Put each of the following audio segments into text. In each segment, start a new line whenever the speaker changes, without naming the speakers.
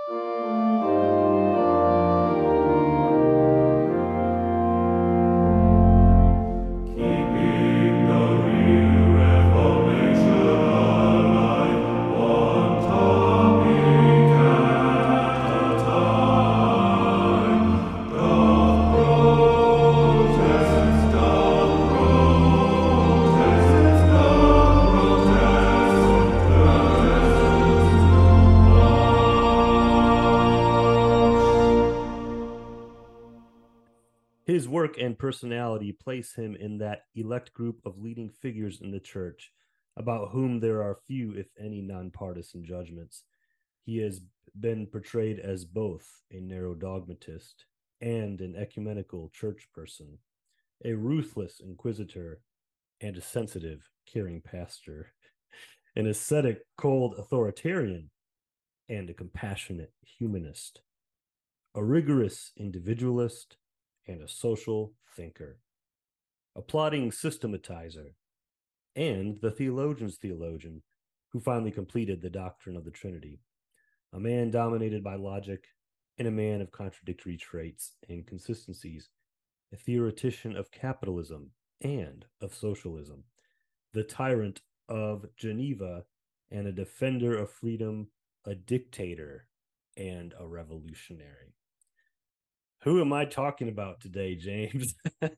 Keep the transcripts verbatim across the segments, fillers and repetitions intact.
His work and personality place him in that elect group of leading figures in the church, about whom there are few, if any, nonpartisan judgments. He has been portrayed as both a narrow dogmatist and an ecumenical church person, a ruthless inquisitor and a sensitive, caring pastor, an ascetic, cold authoritarian, and a compassionate humanist, a rigorous individualist, and a social thinker, a plotting systematizer, and the theologian's theologian who finally completed the doctrine of the Trinity, a man dominated by logic and a man of contradictory traits and consistencies, a theoretician of capitalism and of socialism, the tyrant of Geneva and a defender of freedom, a dictator and a revolutionary. Who am I talking about today, James?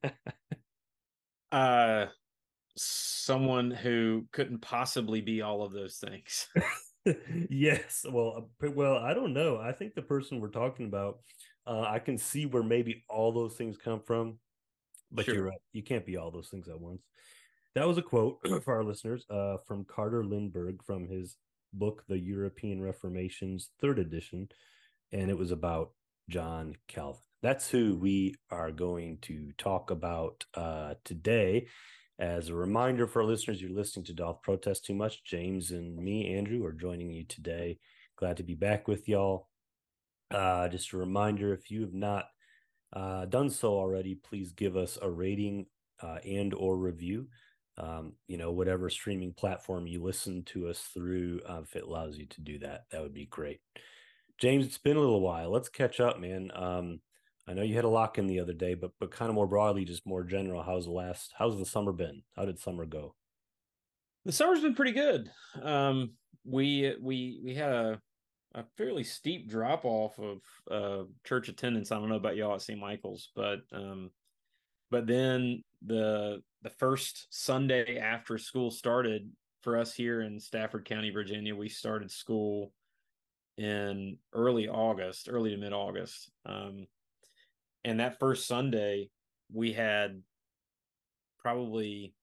Uh, someone who couldn't possibly be all of those things.
Yes. Well, uh, well, I don't know. I think the person we're talking about, uh, I can see where maybe all those things come from, but you're
Sure.
right. You can't be all those things at once. That was a quote for our listeners uh, from Carter Lindbergh from his book, The European Reformation's third edition, and it was about John Calvin. That's who we are going to talk about uh, today. As a reminder for our listeners, you're listening to Doth Protest Too Much. James and me, Andrew, are joining you today. Glad to be back with y'all. Uh, just a reminder, if you have not uh, done so already, please give us a rating uh, and or review. Um, you know, whatever streaming platform you listen to us through, uh, if it allows you to do that, that would be great. James, it's been a little while. Let's catch up, man. Um, I know you had a lock in the other day, but but kind of more broadly, just more general. How's the last? How's the summer been? How did summer go?
The summer's been pretty good. Um, we we we had a, a fairly steep drop off of uh, church attendance. I don't know about y'all at Saint Michael's, but um, but then the the first Sunday after school started for us here in Stafford County, Virginia, we started school in early August, early to mid August. Um, and that first Sunday, we had probably,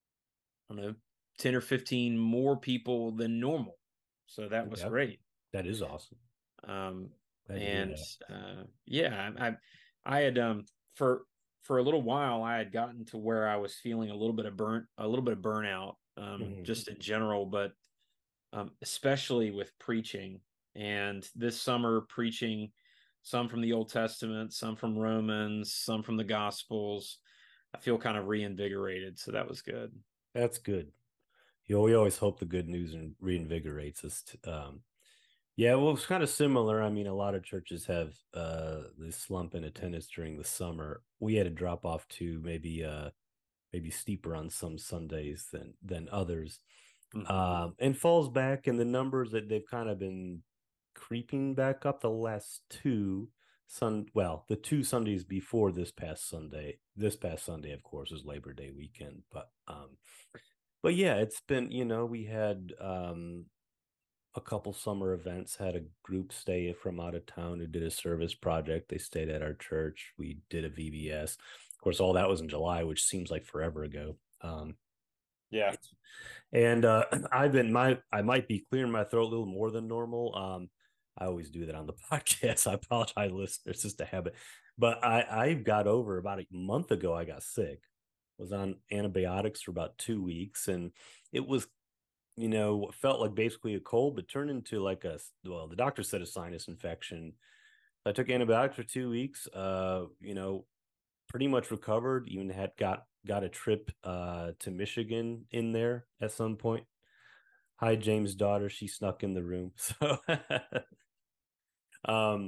I don't know, ten or fifteen more people than normal. So that was
Yeah,
great.
that is awesome.
Um,
Glad to hear
and
that.
uh, yeah, I, I, I had, um, for, for a little while, I had gotten to where I was feeling a little bit of burnt, a little bit of burnout, um,
Mhm.
just in general, but um, especially with preaching. And this summer, preaching some from the Old Testament, some from Romans, some from the Gospels, I feel kind of reinvigorated. So that was good.
That's good. You know, we always hope the good news and reinvigorates us. To, um, yeah, well, it's kind of similar. I mean, a lot of churches have uh this slump in attendance during the summer. We had a drop off to maybe uh maybe steeper on some Sundays than than others.
Mm-hmm.
Um, and falls back in the numbers that they've kind of been creeping back up the last two sun well the two Sundays before this past Sunday. This past Sunday, of course, is Labor Day weekend, but um but yeah, it's been, you know, we had um a couple summer events, had a group stay from out of town who did a service project. They stayed at our church. We did a V B S. Of course, all that was in July, which seems like forever ago. Um,
Yeah.
and uh, I've been my I might be clearing my throat a little more than normal. Um, I always do that on the podcast. I apologize, listeners, it's just a habit. But I I got over about a month ago. I got sick. Was on antibiotics for about two weeks, and it was, you know, felt like basically a cold, but turned into like a, well, the doctor said a sinus infection. I took antibiotics for two weeks. Uh, you know, pretty much recovered. Even had got got a trip uh to Michigan in there at some point. Hi, James' daughter. She snuck in the room. So um,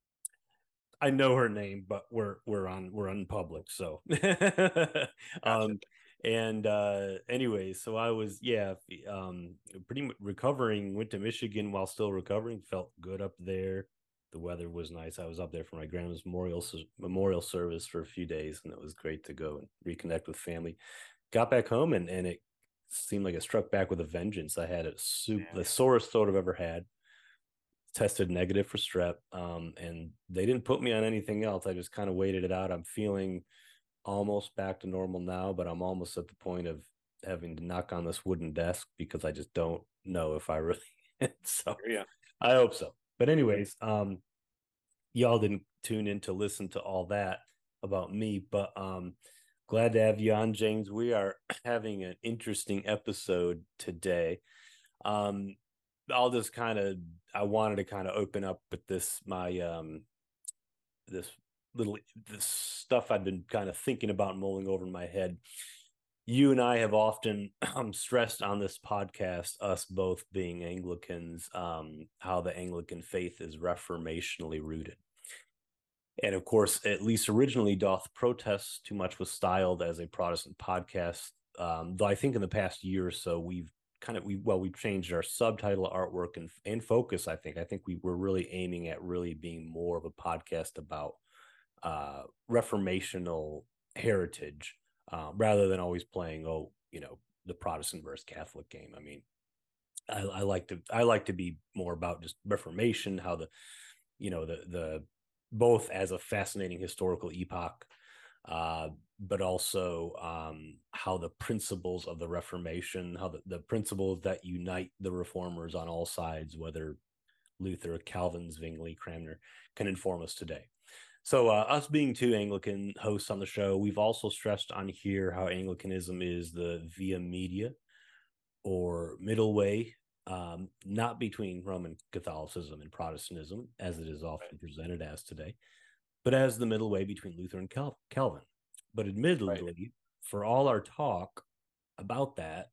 I know her name, but we're we're on we're on public, so
Gotcha.
um and uh anyway, so I was yeah, um pretty much recovering, went to Michigan while still recovering, felt good up there. The weather was nice. I was up there for my grandma's memorial memorial service for a few days, and it was great to go and reconnect with family. Got back home, and and it seemed like it struck back with a vengeance. I had a soup the sorest throat I've ever had, tested negative for strep, um, and they didn't put me on anything else. I just kind of waited it out. I'm feeling almost back to normal now, but I'm almost at the point of having to knock on this wooden desk because I just don't know if I really. So
Yeah.
I hope so. But anyways, um, y'all didn't tune in to listen to all that about me, but um, glad to have you on, James. We are having an interesting episode today. Um, I'll just kind of I wanted to kind of open up with this my um this little this stuff I've been kind of thinking about, mulling over in my head. You and I have often um, stressed on this podcast, us both being Anglicans, um, how the Anglican faith is reformationally rooted. And of course, at least originally, Doth Protest Too Much was styled as a Protestant podcast. Um, though I think in the past year or so, we've kind of we well we've changed our subtitle, artwork, and and focus. I think I think we were really aiming at really being more of a podcast about uh, reformational heritage, uh, rather than always playing oh you know the Protestant versus Catholic game. I mean, I, I like to I like to be more about just Reformation, how the you know the the both as a fascinating historical epoch, uh, but also um, how the principles of the Reformation, how the, the principles that unite the reformers on all sides, whether Luther, Calvin, Zwingli, Cranmer, can inform us today. So, uh, us being two Anglican hosts on the show, we've also stressed on here how Anglicanism is the via media or middle way, um, not between Roman Catholicism and Protestantism, as it is often presented as today, but as the middle way between Luther and Cal- Calvin. But admittedly, right, for all our talk about that,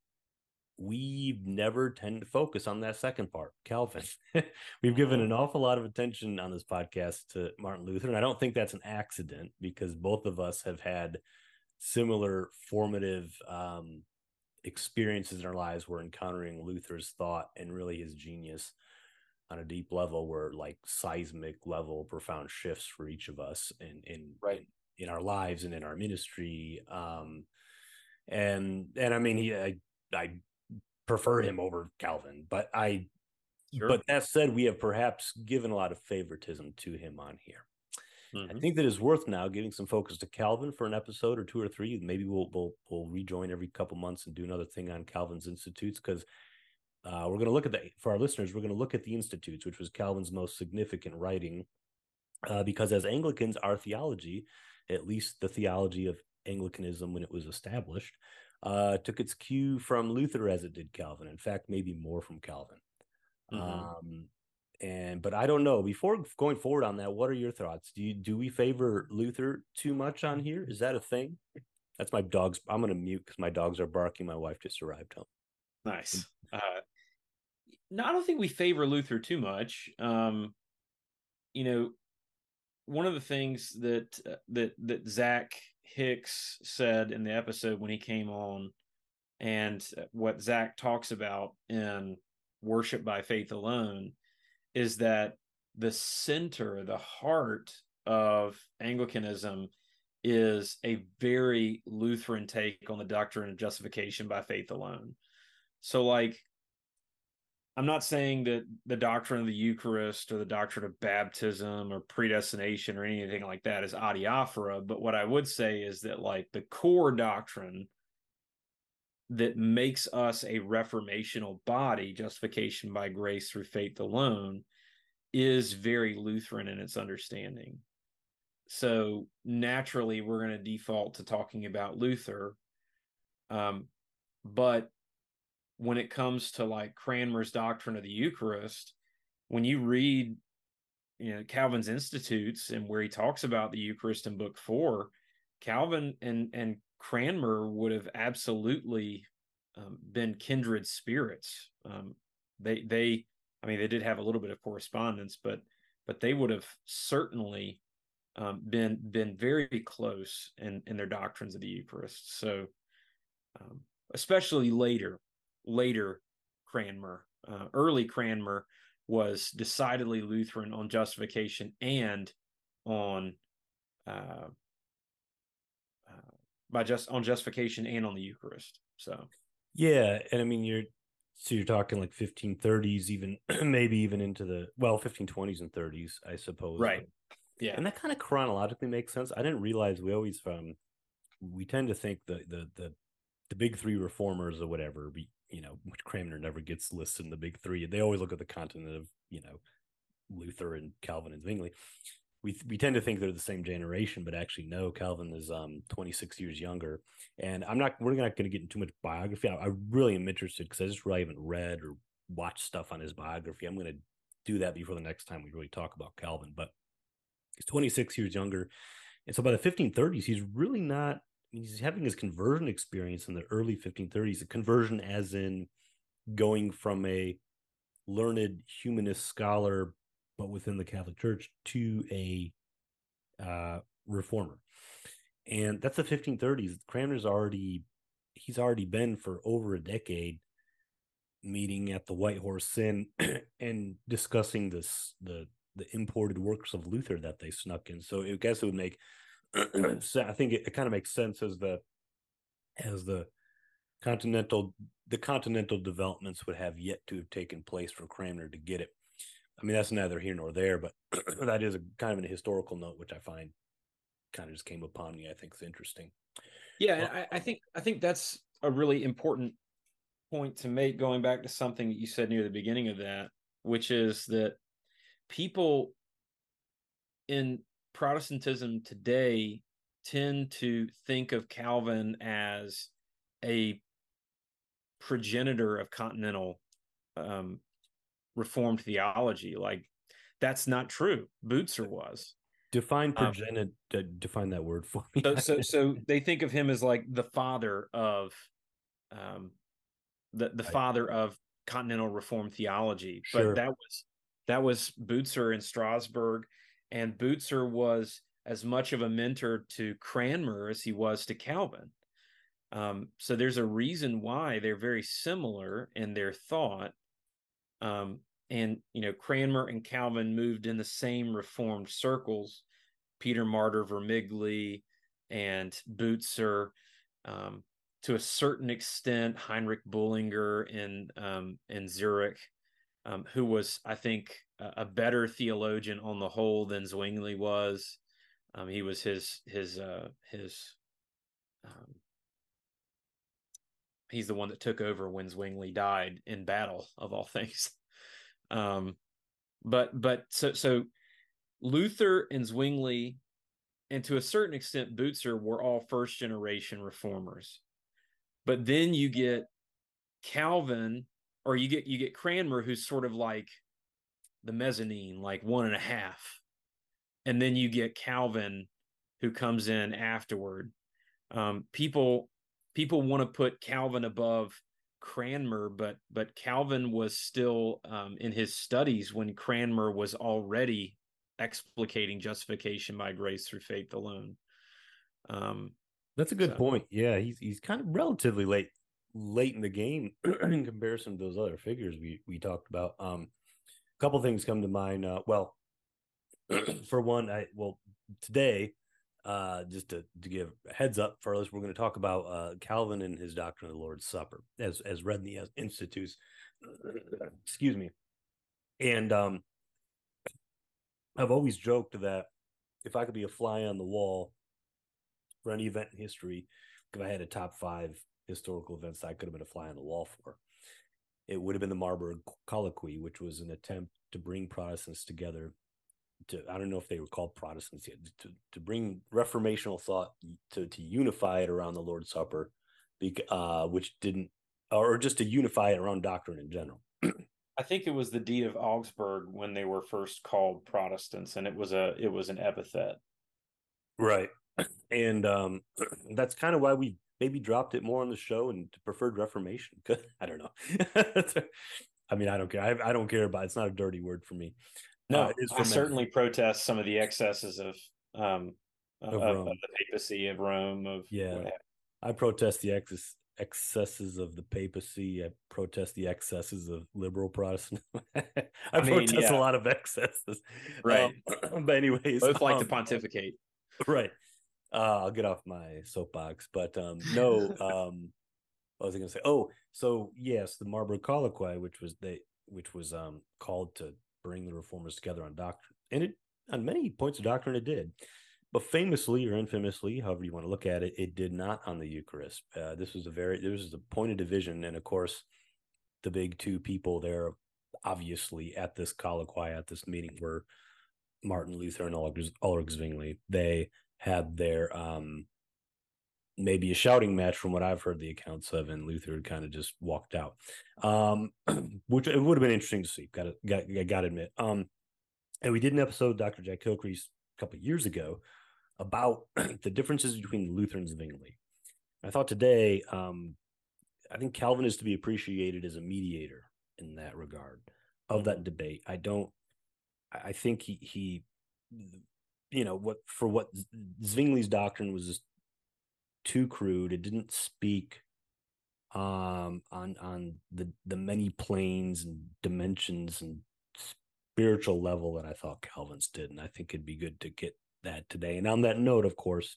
we never tend to focus on that second part, Calvin. We've given an awful lot of attention on this podcast to Martin Luther, and I don't think that's an accident because both of us have had similar formative um, experiences in our lives where encountering Luther's thought and really his genius on a deep level were like seismic level profound shifts for each of us in in,
right.
in, in our lives and in our ministry. Um, and and I mean he I, I prefer him over Calvin, but I sure. But that said, we have perhaps given a lot of favoritism to him on here. Mm-hmm. I think that it's worth now giving some focus to Calvin for an episode or two or three. Maybe we'll we'll, we'll rejoin every couple months and do another thing on Calvin's Institutes, because uh, we're going to look at the for our listeners. We're going to look at the Institutes, which was Calvin's most significant writing, uh, because as Anglicans, our theology, at least the theology of Anglicanism when it was established, uh, took its cue from Luther as it did Calvin. In fact, maybe more from Calvin. Mm-hmm. Um, and but I don't know. Before going forward on that, what are your thoughts? Do you do we favor Luther too much on here? Is that a thing? That's my dogs. I'm gonna mute because my dogs are barking. My wife just arrived home.
Nice. Uh, no, I don't think we favor Luther too much. Um, you know, one of the things that uh, that that Zach Hicks said in the episode when he came on, and what Zach talks about in Worship by Faith Alone, is that the center, the heart of Anglicanism is a very Lutheran take on the doctrine of justification by faith alone. So, like, I'm not saying that the doctrine of the Eucharist or the doctrine of baptism or predestination or anything like that is adiaphora, but what I would say is that, like, the core doctrine that makes us a reformational body, justification by grace through faith alone, is very Lutheran in its understanding. So naturally, we're going to default to talking about Luther. Um, but when it comes to like Cranmer's doctrine of the Eucharist, when you read, you know, Calvin's Institutes and where he talks about the Eucharist in book four, Calvin and, and Cranmer would have absolutely um, been kindred spirits. Um, they, they, I mean, they did have a little bit of correspondence, but but they would have certainly um, been been very close in in their doctrines of the Eucharist. So, um, especially later, later Cranmer, uh, early Cranmer was decidedly Lutheran on justification and on uh, uh, by just on justification and on the Eucharist. So
Yeah, and I mean you're so you're talking like fifteen thirties, even maybe even into the well fifteen twenties and thirties, I suppose.
right, yeah,
And that kind of chronologically makes sense. I didn't realize we always um we tend to think the the the the big three reformers or whatever, we, you know, which Cranmer never gets listed in the big three. They always look at the continent of, you know, Luther and Calvin and Zwingli. We we tend to think they're the same generation, but actually no. Calvin is um twenty-six years younger, and I'm not. We're not going to get into too much biography. I, I really am interested because I just really haven't read or watched stuff on his biography. I'm going to do that before the next time we really talk about Calvin. But he's twenty-six years younger, and so by the fifteen thirties, he's really not. I mean, he's having his conversion experience in the early fifteen thirties. A conversion, as in going from a learned humanist scholar but within the Catholic Church, to a uh, reformer. And that's the fifteen thirties. Cranmer's already, he's already been for over a decade meeting at the White Horse Inn and discussing this, the, the imported works of Luther that they snuck in. So I guess it would make, I think it, it kind of makes sense as the, as the continental, the continental developments would have yet to have taken place for Cranmer to get it. I mean, that's neither here nor there, but that is a kind of a historical note, which I find kind of just came upon me. I think is interesting.
yeah. And I, I think I think that's a really important point to make. Going back to something that you said near the beginning of that, which is that people in Protestantism today tend to think of Calvin as a progenitor of continental um, Reformed theology. Like, that's not true. Butzer was.
Define progenitor. Um, define that word for me.
So, so, so they think of him as like the father of, um, the the right. father of continental Reformed theology.
Sure.
But that was that was Butzer in Strasbourg, and Butzer was as much of a mentor to Cranmer as he was to Calvin. Um, so there's a reason why they're very similar in their thought. Um, and, you know, Cranmer and Calvin moved in the same Reformed circles, Peter Martyr Vermigli and Butzer, um, to a certain extent, Heinrich Bullinger in, um, in Zurich, um, who was, I think, a, a better theologian on the whole than Zwingli was. Um, he was his, his, uh, his, um, he's the one that took over when Zwingli died in battle, of all things. Um, but but so so Luther and Zwingli, and to a certain extent Butzer, were all first generation reformers. But then you get Calvin, or you get you get Cranmer, who's sort of like the mezzanine, like one and a half, and then you get Calvin, who comes in afterward. Um, people people want to put Calvin above Cranmer, but but Calvin was still um, in his studies when Cranmer was already explicating justification by grace through faith alone. Um,
That's a good so. point. Yeah, he's he's kind of relatively late late in the game in comparison to those other figures we we talked about. Um, a couple things come to mind. Uh, well, for one, I well today. Uh, just to, to give a heads up for us, we're going to talk about uh, Calvin and his doctrine of the Lord's Supper, as as read in the Institutes. Excuse me. And um, I've always joked that if I could be a fly on the wall for any event in history, if I had a top five historical events that I could have been a fly on the wall for, it would have been the Marburg Colloquy, which was an attempt to bring Protestants together. To, I don't know if they were called Protestants yet, to, to bring reformational thought to, to unify it around the Lord's Supper, uh, which didn't, or just to unify it around doctrine in general.
I think it was the Deed of Augsburg when they were first called Protestants, and it was a it was an epithet,
right? And um, that's kind of why we maybe dropped it more on the show and preferred Reformation. I don't know. I mean, I don't care. I, I don't care about it. It's not a dirty word for me. No,
Uh,
it is
I
from
certainly protest some of the excesses of um of,
of
of
Rome.
the papacy of Rome of
Yeah,
what have
I protest the ex- excesses of the papacy. I protest the excesses of liberal Protestant. I
I mean,
protest a
yeah,
lot of excesses. Um,
right.
but anyways,
Both like to
um,
pontificate.
right. Uh, I'll get off my soapbox, but um, no. Um, what was I going to say? Oh, so yes, the Marburg Colloquy, which was they, which was um called to bring the reformers together on doctrine, and it on many points of doctrine it did, but famously or infamously, however you want to look at it, it did not on the Eucharist. Uh, this was a very this was a point of division, and of course, the big two people there, obviously at this colloquy at this meeting were Martin Luther and Ulrich, Ulrich Zwingli. They had their um maybe a shouting match from what I've heard the accounts of, and Luther had kind of just walked out, um, which it would have been interesting to see. Got to got, got to admit. Um, and we did an episode, Doctor Jack Kilcrease, a couple of years ago about the differences between Luther and Zwingli. I thought today, um, I think Calvin is to be appreciated as a mediator in that regard of that debate. I don't. I think he he, you know, what for what Zwingli's doctrine was just too crude. It didn't speak um on on the the many planes and dimensions and spiritual level that I thought Calvin's did, and I think it'd be good to get that today. And on that note, of course,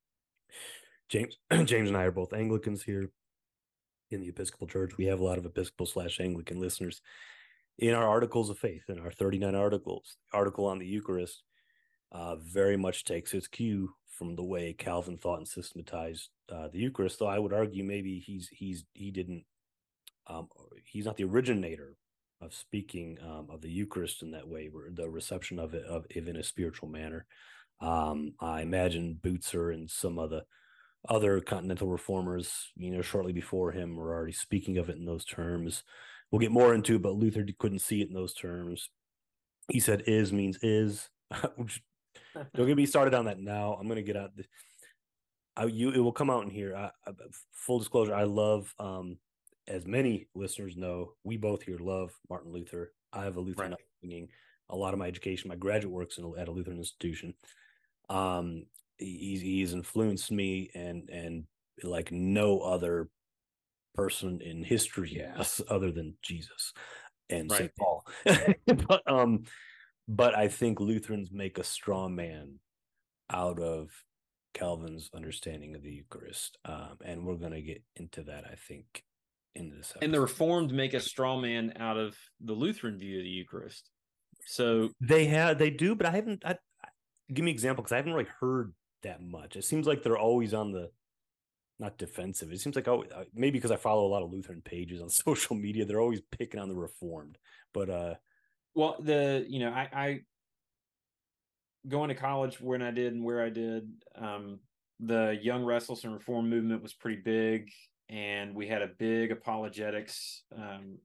James James and I are both Anglicans here in the Episcopal Church. We have a lot of Episcopal slash Anglican listeners. In our articles of faith, in our thirty-nine articles, the article on the Eucharist uh, very much takes its cue from the way Calvin thought and systematized uh, the Eucharist. Though I would argue maybe he's he's he didn't um, he's not the originator of speaking um, of the Eucharist in that way, the reception of it of it in a spiritual manner. Um, I imagine Butzer and some of the other continental reformers, you know, shortly before him were already speaking of it in those terms. We'll get more into it, but Luther couldn't see it in those terms. He said is means is. Don't get me started on that now. I'm going to get out. The, I, you, it will come out in here. I, I, full disclosure, I love, um, as many listeners know, we both here love Martin Luther. I have a Lutheran
Right.
upbringing. A lot of my education, my graduate work's in, at a Lutheran institution. Um, he's, he's influenced me and and like no other person in history has, other than Jesus and
Right.
Saint Paul. but um, but I think Lutherans make a straw man out of Calvin's understanding of the Eucharist, um, and we're going to get into that, I think, in this episode.
And the Reformed make a straw man out of the Lutheran view of the Eucharist. So
they have, they do, but I haven't. I, give me an example because I haven't really heard that much. It seems like they're always on the not defensive. It seems like oh, maybe because I follow a lot of Lutheran pages on social media, they're always picking on the Reformed. But uh,
well, the you know I, I going to college when I did and where I did, um, the Young Restless and Reform movement was pretty big, and we had a big apologetics um,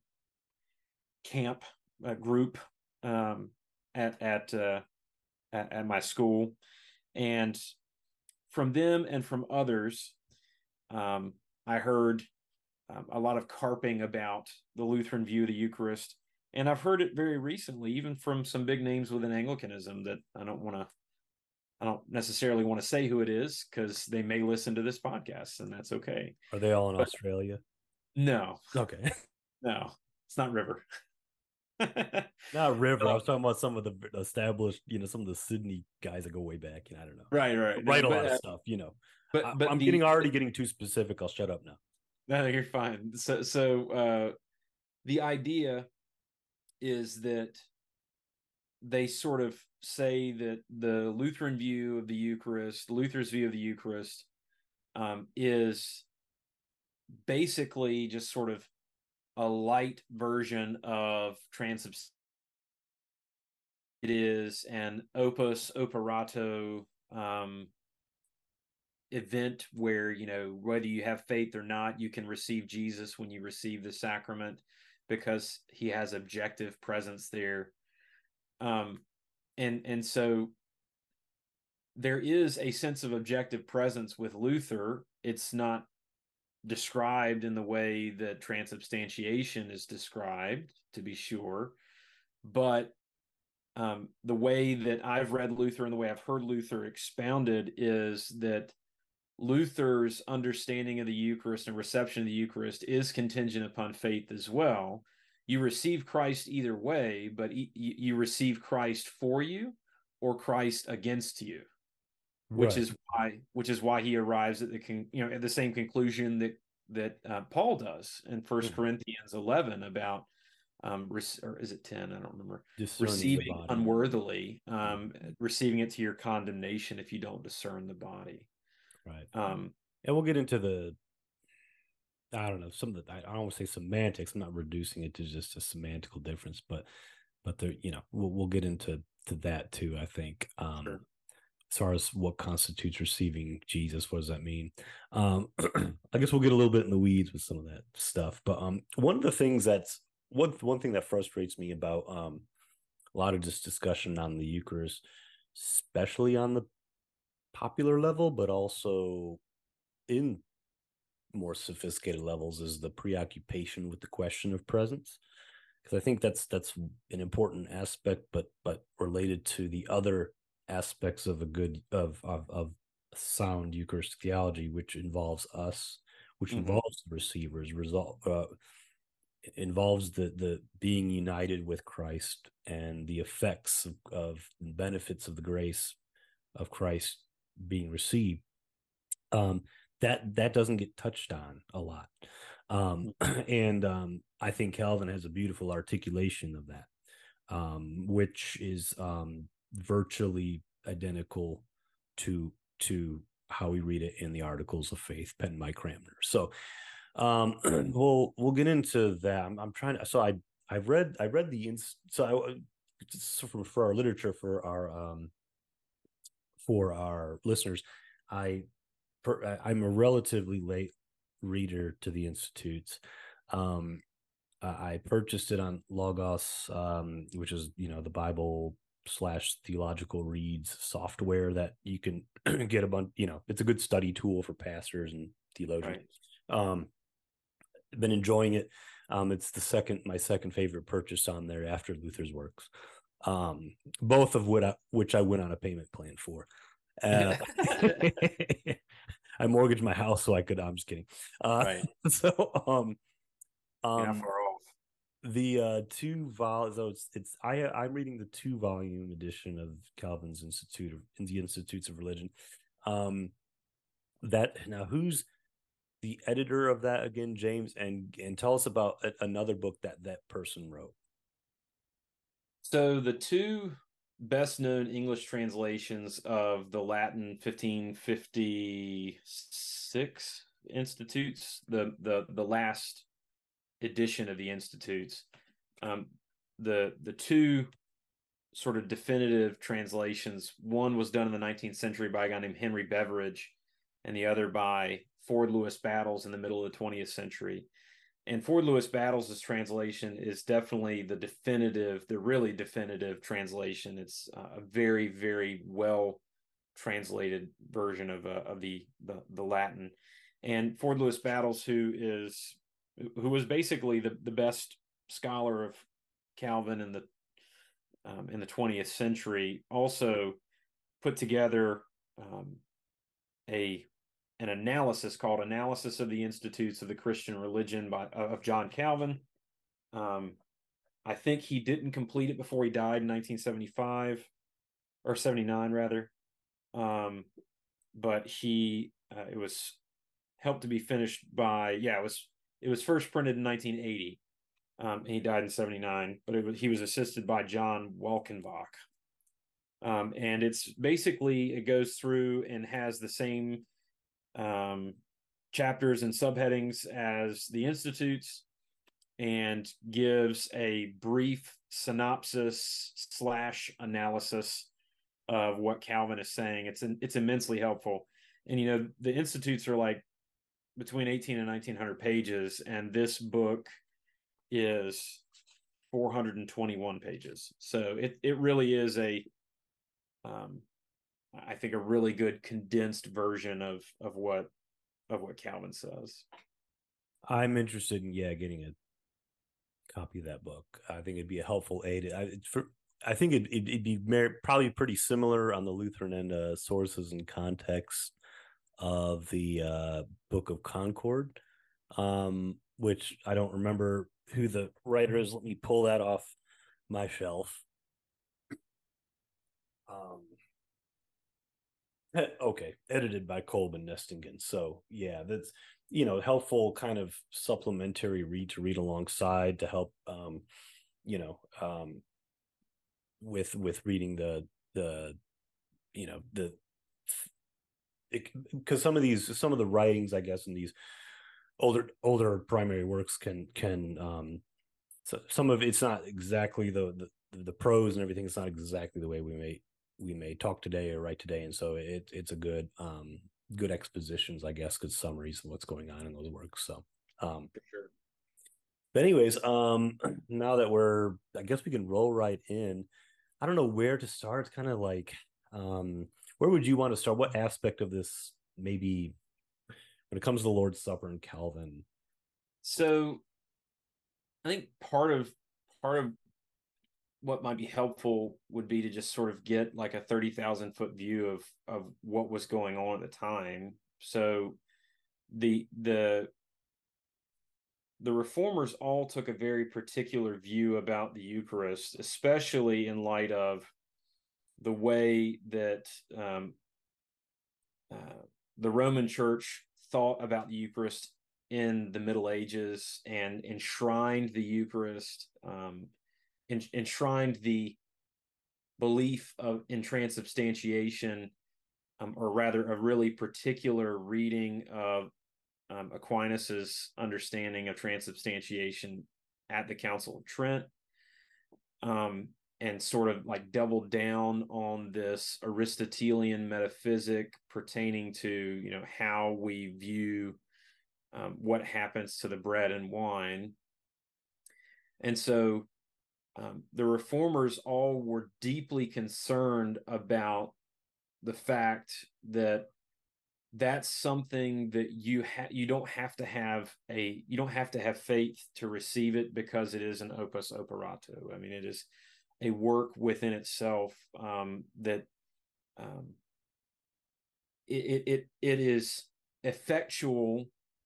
camp uh, group um, at at, uh, at at my school, and from them and from others, um, I heard um, a lot of carping about the Lutheran view of the Eucharist, and I've heard it very recently, even from some big names within Anglicanism that I don't want to. I don't necessarily want to say who it is because they may listen to this podcast, and that's okay.
are they all in
But
Australia?
no,
Okay.
no, it's not River.
Not River. I
Um,
was talking about some of the established, you know, some of the Sydney guys that go way back. You know, I don't know.
right, right. No,
Write a
but
lot of
uh,
stuff, you know.
but
I,
but
I'm
the,
getting already
the
getting too specific. I'll shut up now.
no, you're fine. So so uh, the idea is that they sort of say that the Lutheran view of the Eucharist, Luther's view of the Eucharist, um, is basically just sort of a light version of transubstantiation. It is an opus operato um, event where, you know, whether you have faith or not, you can receive Jesus when you receive the sacrament because he has objective presence there. Um, and and so there is a sense of objective presence with Luther. It's not described in the way that transubstantiation is described, to be sure, but um, the way that I've read Luther and the way I've heard Luther expounded is that Luther's understanding of the Eucharist and reception of the Eucharist is contingent upon faith as well. You receive Christ either way, but you receive Christ for you or Christ against you, which
Right.
is why which is why he arrives at the con, you know at the same conclusion that that uh, Paul does in First
Mhm.
Corinthians eleven about um, or is it ten? I don't remember.
Discerning the
Receiving
body.
unworthily, um,
Mhm.
receiving it to your condemnation if you don't discern the body.
Right.
Um,
And we'll get into the, I don't know, some of the, I don't want to say semantics. I'm not reducing it to just a semantical difference, but, but there, you know, we'll, we'll get into to that too, I think. Um,
sure.
as far as what constitutes receiving Jesus, what does that mean? Um, I guess we'll get a little bit in the weeds with some of that stuff. But um, one of the things that's one one thing that frustrates me about um, a lot of this discussion on the Eucharist, especially on the popular level, but also in more sophisticated levels, is the preoccupation with the question of presence. Because I think that's that's an important aspect, but but related to the other aspects of a good of of, of sound Eucharistic theology, which involves us, which
Mm-hmm.
involves the receivers, result uh, involves the the being united with Christ and the effects of, of benefits of the grace of Christ being received. Um, that that doesn't get touched on a lot, um, and um, I think Calvin has a beautiful articulation of that, um, which is um, virtually identical to to how we read it in the Articles of Faith, penned by Cranmer. So um, we'll we'll get into that. I'm, I'm trying to. So I I've read I read the ins. So I so for for our literature for our um for our listeners, I per, I'm a relatively late reader to the institutes. Um, I purchased it on Logos, um, which is you know the Bible slash theological reads software that you can get a bunch. You know, it's a good study tool for pastors and theologians.
Right.
Um, been enjoying it. Um, it's the second my second favorite purchase on there after Luther's works. Um, both of which I, which I went on a payment plan for. Uh, I mortgaged my house so I could. I'm just kidding. Uh,
Right.
so um,
You're not
um,
far off.
the uh two vol so it's it's I I'm reading the two volume edition of Calvin's Institute of in the Institutes of Religion. Um, that now who's the editor of that again, James? And and tell us about a, another book that that person wrote.
So the two best known English translations of the Latin fifteen fifty-six Institutes, the the the last edition of the Institutes, um, the the two sort of definitive translations. One was done in the nineteenth century by a guy named Henry Beveridge, and the other by Ford Lewis Battles in the middle of the twentieth century. And Ford Lewis Battles' translation is definitely the definitive, the really definitive translation. It's a very, very well translated version of uh, of the, the the Latin. And Ford Lewis Battles, who is who was basically the the best scholar of Calvin in the um, in the twentieth century, also put together um, a an analysis called Analysis of the Institutes of the Christian Religion by of John Calvin. Um, I think he didn't complete it before he died in nineteen seventy-five or seventy-nine rather. Um, but he uh, it was helped to be finished by yeah it was it was first printed in nineteen eighty. Um, and he died in seventy-nine, but it was, he was assisted by John Walkenbach. Um, and it's basically it goes through and has the same um, chapters and subheadings as the institutes, and gives a brief synopsis slash analysis of what Calvin is saying. It's an, it's immensely helpful. And you know the institutes are like between eighteen and nineteen hundred pages, and this book is four hundred twenty-one pages. So it it really is a um, I think a really good condensed version of of what of what Calvin says.
I'm interested in yeah getting a copy of that book. I think it'd be a helpful aid. I, for I think it, it, would be probably pretty similar on the Lutheran end, uh, sources and context of the uh, Book of Concord, um, which I don't remember who the writer is. Let me pull that off my shelf. Um, okay, edited by Colman Nestingen. So yeah, that's, you know, helpful kind of supplementary read to read alongside to help, um, you know, um, with with reading the the you know the because some of these some of the writings, I guess, in these older older primary works can can um so some of it's not exactly the the, the prose and everything. It's not exactly the way we may we may talk today or write today, and so it it's a good um good expositions, I guess, good summaries of what's going on in those works. So um
For sure.
but anyways, um now that we're, I guess we can roll right in. I don't know where to start. It's kind of like, um where would you want to start? What aspect of this, maybe when it comes to the Lord's Supper and Calvin?
So I think part of part of what might be helpful would be to just sort of get like a thirty thousand foot view of of what was going on at the time. So the the the reformers all took a very particular view about the Eucharist, especially in light of the way that um, uh, the Roman Church thought about the Eucharist in the Middle Ages and enshrined the Eucharist, um, enshrined the belief of in transubstantiation, um, or rather, a really particular reading of um, Aquinas's understanding of transubstantiation at the Council of Trent, um, and sort of like doubled down on this Aristotelian metaphysic pertaining to, you know, how we view um, what happens to the bread and wine. And so um, the reformers all were deeply concerned about the fact that that's something that you ha- you don't have to have a you don't have to have faith to receive it, because it is an opus operato. I mean, it is a work within itself, um, that um, it, it it is effectual,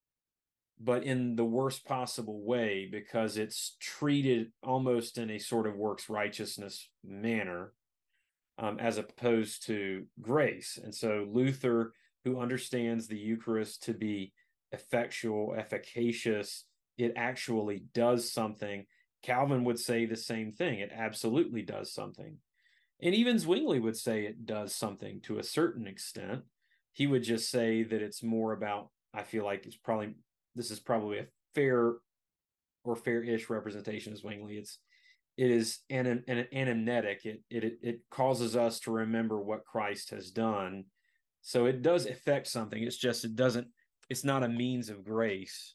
but in the worst possible way, because it's treated almost in a sort of works righteousness manner, um, as opposed to grace. And so Luther, who understands the Eucharist to be effectual, efficacious, it actually does something. Calvin would say the same thing. It absolutely does something. And even Zwingli would say it does something to a certain extent. He would just say that it's more about, I feel like it's probably, this is probably a fair or fair-ish representation of Zwingli. It's it is an, an, an anamnetic. It, it it causes us to remember what Christ has done. So it does affect something. It's just it doesn't. It's not a means of grace.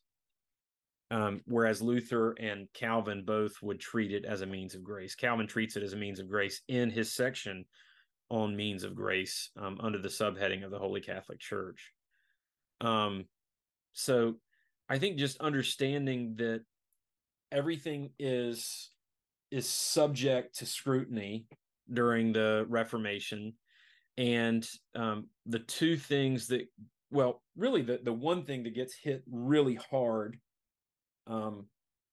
Um, whereas Luther and Calvin both would treat it as a means of grace. Calvin treats it as a means of grace in his section on means of grace, um, under the subheading of the Holy Catholic Church. Um, so I think just understanding that everything is is subject to scrutiny during the Reformation. And um, the two things that, well, really the, the one thing that gets hit really hard, um,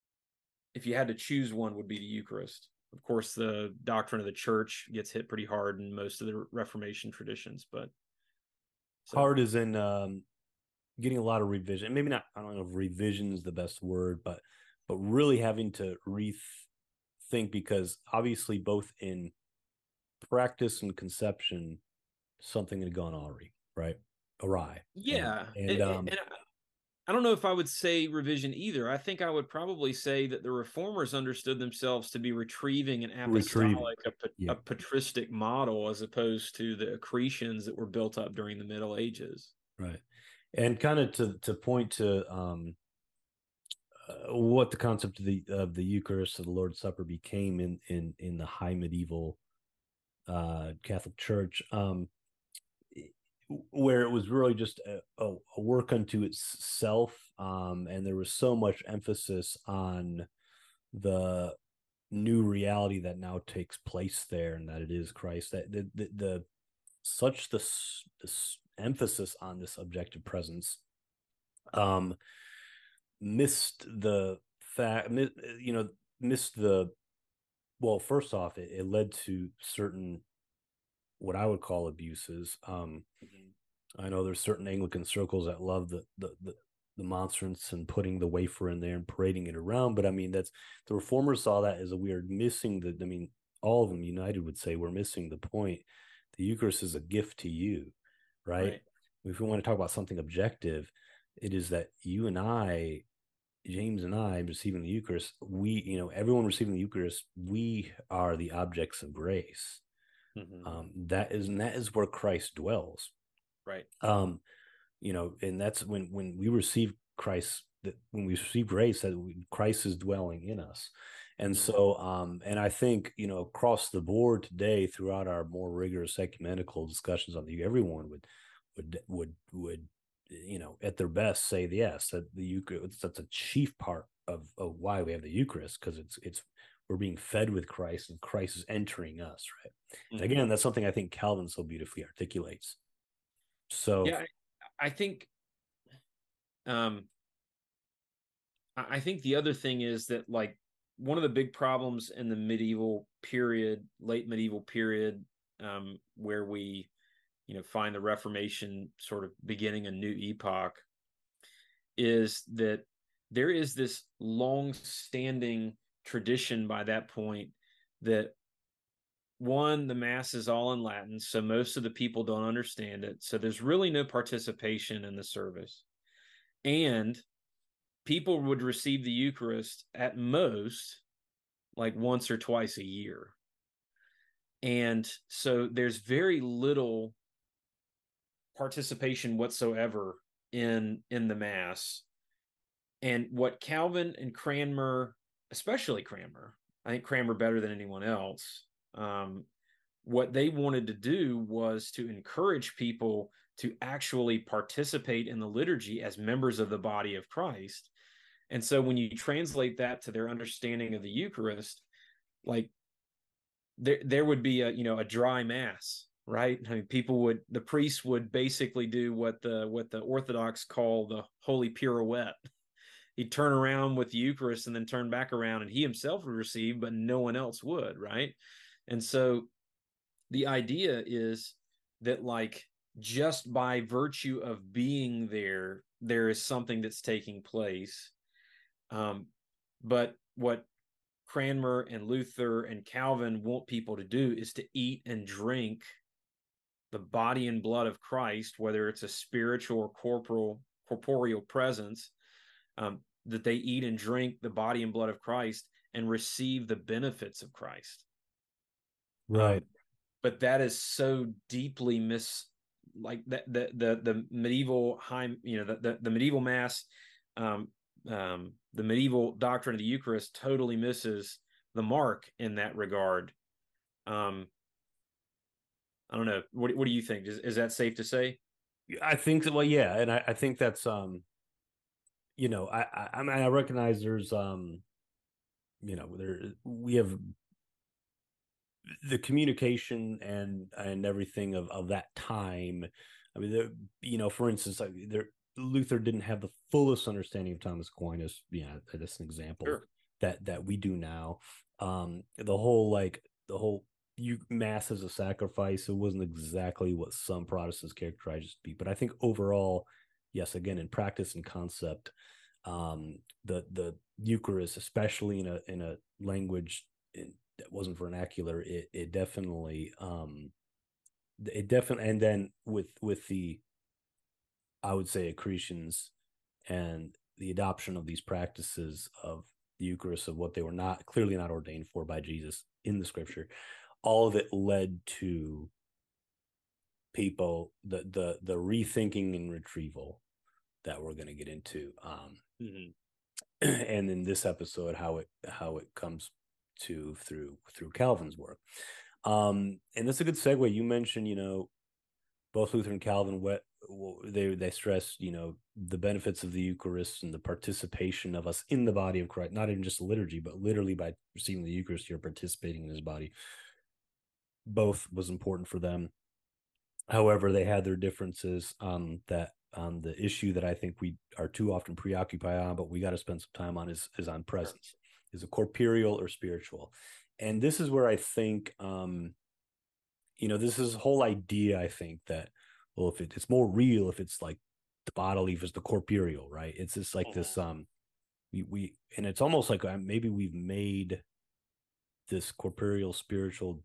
if you had to choose one, would be the Eucharist. Of course, the doctrine of the church gets hit pretty hard in most of the Reformation traditions, but
so. Hard is in um, getting a lot of revision. Maybe not, I don't know if revision is the best word, but but really having to rethink, because obviously both in practice and conception, something had gone awry, right? Awry.
Yeah.
And, and,
and,
um,
and I don't know if I would say revision either. I think I would probably say that the reformers understood themselves to be retrieving an apostolic, a, yeah. a patristic model, as opposed to the accretions that were built up during the Middle Ages.
Right. And kind of to, to point to um, uh, what the concept of the of the Eucharist, of the Lord's Supper, became in in in the high medieval uh, Catholic Church, um, where it was really just a, a, a work unto itself, um, and there was so much emphasis on the new reality that now takes place there, and that it is Christ. That the the, the such the, the emphasis on this objective presence um missed the fact, you know, missed the, well, first off, it, it led to certain, what I would call, abuses. Um, mm-hmm. I know there's certain Anglican circles that love the, the, the, the monstrance and putting the wafer in there and parading it around. But I mean, that's, the reformers saw that as a weird, missing the, I mean, all of them united would say we're missing the point. The Eucharist is a gift to you, right? right? If we want to talk about something objective, it is that you and I, James and I, receiving the Eucharist, we, you know, everyone receiving the Eucharist, we are the objects of grace. Mm-hmm. Um, that is, and that is where Christ dwells.
Right.
Um, you know, and that's when, when we receive Christ, that when we receive grace, that we, Christ is dwelling in us. And mm-hmm. so, um, and I think, you know, across the board today, throughout our more rigorous ecumenical discussions on the, everyone would, would, would, would, you know, at their best say yes, that the Eucharist, that's a chief part of, of why we have the Eucharist, because it's, it's, we're being fed with Christ and Christ is entering us, right? Mm-hmm. And again, that's something I think Calvin so beautifully articulates. So
yeah, I, I think, um, I think the other thing is that, like, one of the big problems in the medieval period, late medieval period, um, where we, you know, find the Reformation sort of beginning a new epoch, is that there is this long-standing tradition by that point that, one, the Mass is all in Latin, so most of the people don't understand it. So there's really no participation in the service. And people would receive the Eucharist at most like once or twice a year. And so there's very little participation whatsoever in in the Mass. And what Calvin and Cranmer, especially Cranmer, I think Cranmer better than anyone else, um, what they wanted to do was to encourage people to actually participate in the liturgy as members of the body of Christ. And so when you translate that to their understanding of the Eucharist, like there there would be a, you know, a dry Mass, right? I mean, people would, the priest would basically do what the what the Orthodox call the holy pirouette. He'd turn around with the Eucharist and then turn back around, and he himself would receive, but no one else would, right? And so the idea is that, like, just by virtue of being there, there is something that's taking place. Um, but what Cranmer and Luther and Calvin want people to do is to eat and drink the body and blood of Christ, whether it's a spiritual or corporal, corporeal presence, um, that they eat and drink the body and blood of Christ and receive the benefits of Christ.
Right.
Um, but that is so deeply mis, like the the the, the medieval high, you know, the, the, the medieval Mass, um, um, the medieval doctrine of the Eucharist totally misses the mark in that regard. Um, I don't know. What what do you think? Is is that safe to say?
I think that, well, yeah, and I, I think that's um, you know, I, I I mean, I recognize there's um, you know, there we have the communication and and everything of of that time. I mean, there, you know, for instance, like there, Luther didn't have the fullest understanding of Thomas Aquinas. Yeah, that's an example
Sure.
that that we do now. Um, the whole like the whole you Mass as a sacrifice. It wasn't exactly what some Protestants characterize it to be, but I think overall, yes, again, in practice and concept, um, the the Eucharist, especially in a in a language in, that wasn't vernacular, it it definitely um, it definitely, and then with with the, I would say, accretions and the adoption of these practices of the Eucharist, of what they were not clearly not ordained for by Jesus in the Scripture, all of it led to people the the the rethinking and retrieval that we're going to get into, um, mm-hmm. and in this episode, how it how it comes to through through Calvin's work, um, and that's a good segue. You mentioned, you know, both Luther and Calvin, what they they stress, you know, the benefits of the Eucharist and the participation of us in the body of Christ, not even just liturgy, but literally by receiving the Eucharist, you're participating in his body. Both was important for them. However, they had their differences on that on the issue that I think we are too often preoccupied on, but we got to spend some time on is, is on presence. Is it corporeal or spiritual? And this is where I think, um, you know, this is whole idea, I think, that, well, if it, it's more real, if it's like the bodily versus the corporeal, right? It's just like mm-hmm. this, um, we, we, and it's almost like uh, maybe we've made this corporeal spiritual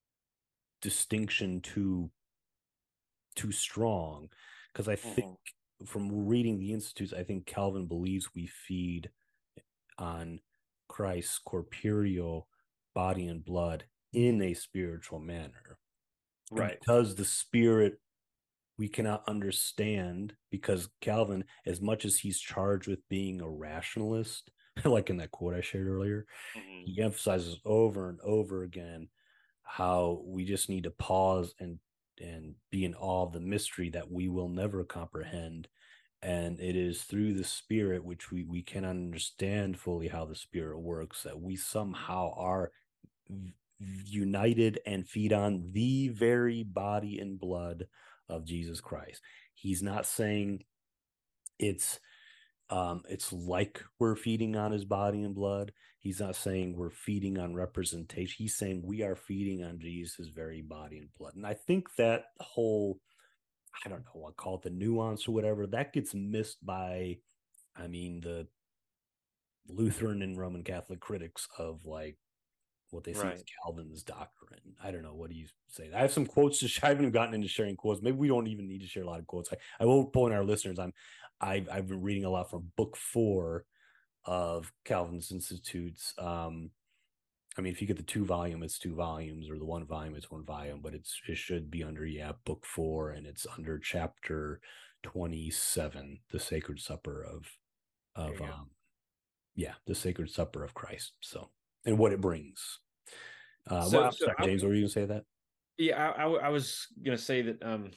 distinction too, too strong. Because I think mm-hmm. from reading the Institutes, I think Calvin believes we feed on Christ's corporeal body and blood in a spiritual manner.
Right.
And because the spirit we cannot understand, because Calvin, as much as he's charged with being a rationalist, like in that quote I shared earlier, mm-hmm. he emphasizes over and over again how we just need to pause and and be in awe of the mystery that we will never comprehend. And it is through the spirit, which we, we cannot understand fully how the spirit works, that we somehow are v- united and feed on the very body and blood of Jesus Christ. He's not saying it's um, it's like we're feeding on his body and blood. He's not saying we're feeding on representation. He's saying we are feeding on Jesus' very body and blood. And I think that whole, I don't know, I'll call it the nuance or whatever, that gets missed by, I mean, the Lutheran and Roman Catholic critics of like what they see right. as Calvin's doctrine. I don't know. What do you say? I have some quotes to share. I haven't even gotten into sharing quotes. Maybe we don't even need to share a lot of quotes. I, I will point our listeners. I'm, I've, I've been reading a lot from book four of Calvin's Institutes. Um, I mean, if you get the two volume, it's two volumes, or the one volume, it's one volume, but it's, it should be under, yeah, book four, and it's under chapter twenty-seven, the Sacred Supper of, of, um, yeah, the Sacred Supper of Christ. So, and what it brings. Uh, so, well, so sorry, James, I, were you going to say that?
Yeah, I, I, I was going to say that um,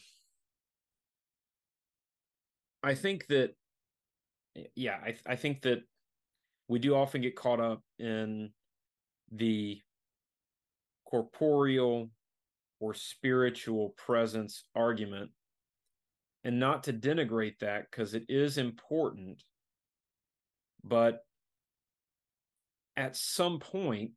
I think that, yeah, I, I think that we do often get caught up in the corporeal or spiritual presence argument, and not to denigrate that, because it is important, but at some point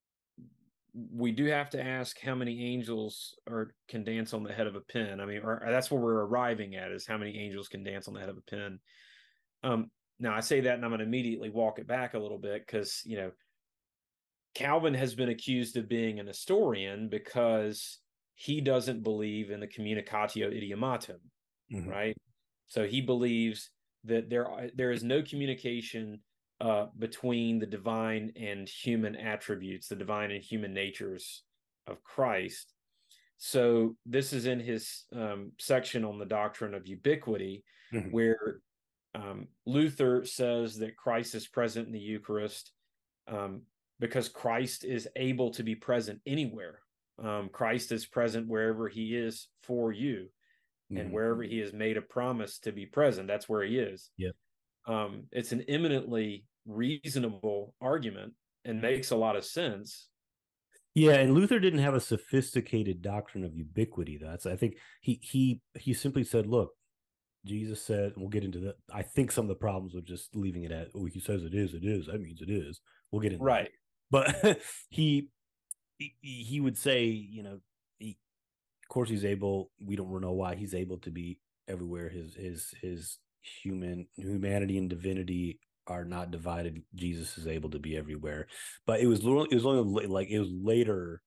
we do have to ask how many angels are can dance on the head of a pin. I mean, or, or that's where we're arriving at, is how many angels can dance on the head of a pin. Um, now I say that and I'm going to immediately walk it back a little bit, because, you know, Calvin has been accused of being an Nestorian because he doesn't believe in the communicatio idiomatum, mm-hmm. right? So he believes that there, there is no communication uh, between the divine and human attributes, the divine and human natures of Christ. So this is in his um, section on the doctrine of ubiquity, mm-hmm. where um, Luther says that Christ is present in the Eucharist um, because Christ is able to be present anywhere. Um, Christ is present wherever he is for you, mm-hmm. and wherever he has made a promise to be present, that's where he is.
Yeah.
Um, it's an eminently reasonable argument and makes a lot of sense.
Yeah, and Luther didn't have a sophisticated doctrine of ubiquity. That's, I think he he he simply said, look, Jesus said, and we'll get into that. I think some of the problems of just leaving it at, oh, he says it is, it is, that means it is. We'll get into
right.
that. But he, he he would say, you know, he, of course he's able, we don't know why he's able to be everywhere. His his his human humanity and divinity are not divided. Jesus is able to be everywhere. But it was it was only like it was later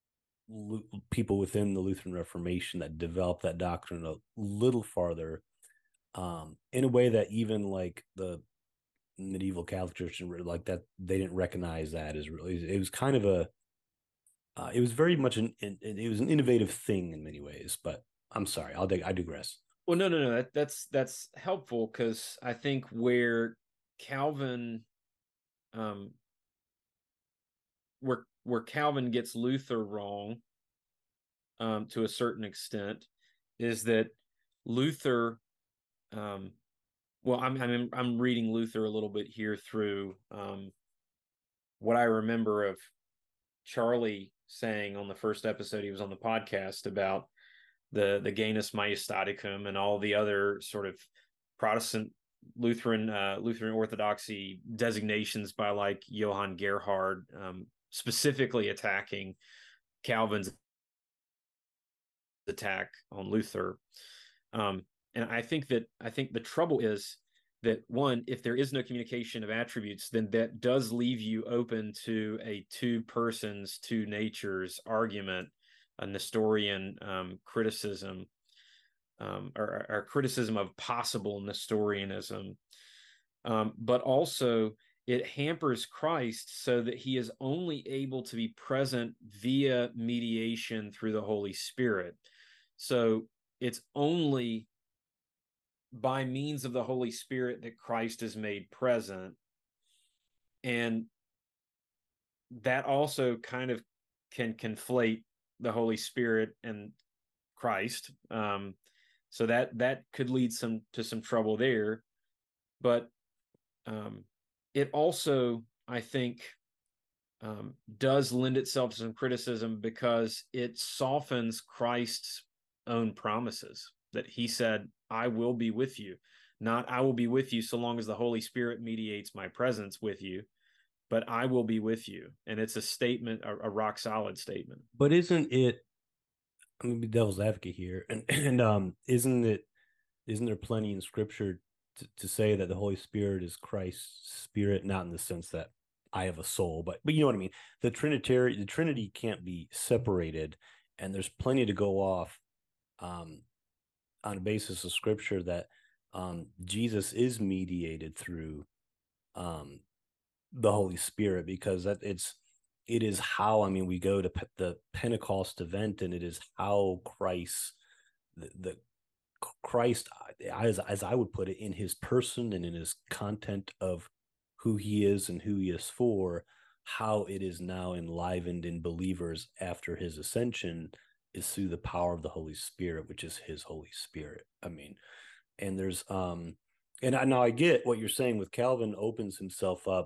people within the Lutheran Reformation that developed that doctrine a little farther, um, in a way that even like the medieval Catholic Church and like that, they didn't recognize that as really. It was kind of a, uh, it was very much an, it was an innovative thing in many ways. But I'm sorry, I'll dig, I digress.
Well, no, no, no. That, that's that's helpful, because I think where Calvin, um, where where Calvin gets Luther wrong, um, to a certain extent, is that Luther, um, Well, I'm I'm I'm reading Luther a little bit here through um, what I remember of Charlie saying on the first episode he was on the podcast about the the Genus Majestaticum and all the other sort of Protestant Lutheran uh, Lutheran Orthodoxy designations by like Johann Gerhard, um, specifically attacking Calvin's attack on Luther. Um, and I think that I think the trouble is that, one, if there is no communication of attributes, then that does leave you open to a two persons, two natures argument, a Nestorian um, criticism, um, or, or criticism of possible Nestorianism. Um, but also it hampers Christ so that he is only able to be present via mediation through the Holy Spirit. So it's only by means of the Holy Spirit that Christ is made present. And that also kind of can conflate the Holy Spirit and Christ. Um, so that that could lead some to some trouble there. But um, it also, I think, um, does lend itself to some criticism because it softens Christ's own promises that he said, I will be with you. Not I will be with you so long as the Holy Spirit mediates my presence with you, but I will be with you. And it's a statement, a, a rock solid statement.
But isn't it, I'm gonna be devil's advocate here, and and um isn't it isn't there plenty in scripture to, to say that the Holy Spirit is Christ's spirit, not in the sense that I have a soul, but but you know what I mean? The Trinitary, the Trinity can't be separated, and there's plenty to go off um on the basis of scripture that um Jesus is mediated through um the Holy Spirit, because that it's it is how, I mean, we go to pe- the Pentecost event, and it is how Christ the, the Christ, as as I would put it, in his person and in his content of who he is and who he is for, how it is now enlivened in believers after his ascension is through the power of the Holy Spirit, which is his Holy Spirit. I mean, and there's um and I, now I get what you're saying with Calvin opens himself up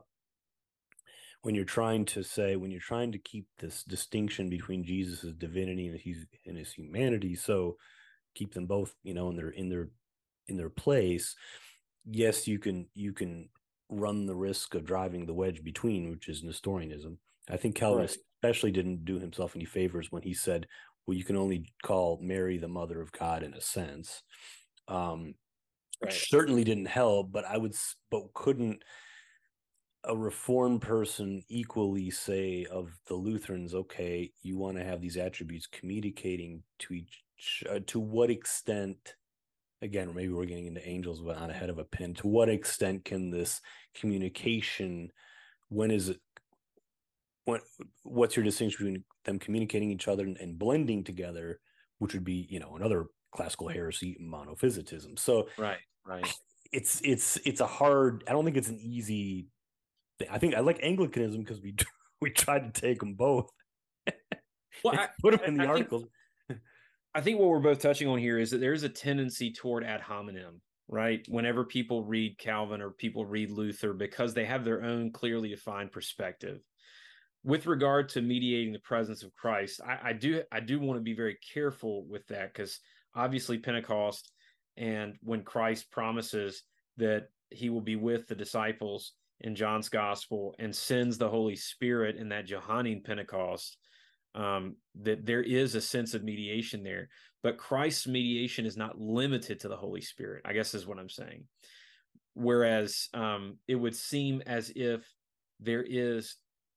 when you're trying to say, when you're trying to keep this distinction between Jesus's divinity and his, and his humanity, so keep them both, you know, in their in their in their place. Yes, you can you can run the risk of driving the wedge between, which is Nestorianism. I think Calvin right. especially didn't do himself any favors when he said, well, you can only call Mary the mother of God in a sense. Um, right. Certainly didn't help, but I would, but couldn't a Reformed person equally say of the Lutherans, okay, you want to have these attributes communicating to each, uh, to what extent, again, maybe we're getting into angels on ahead of a pin, to what extent can this communication, when is it, what, what's your distinction between them communicating each other and, and blending together, which would be, you know, another classical heresy, monophysitism. So
right, right.
It's, it's, it's a hard, I don't think it's an easy thing. I think I like Anglicanism because we, we tried to take them both.
Well, I,
put them in the
I
articles.
Think, I think what we're both touching on here is that there's a tendency toward ad hominem, right? Whenever people read Calvin or people read Luther, because they have their own clearly defined perspective. With regard to mediating the presence of Christ, I, I do I do want to be very careful with that, because obviously Pentecost, and when Christ promises that he will be with the disciples in John's gospel and sends the Holy Spirit in that Johannine Pentecost, um, that there is a sense of mediation there. But Christ's mediation is not limited to the Holy Spirit, I guess is what I'm saying. Whereas um, it would seem as if there is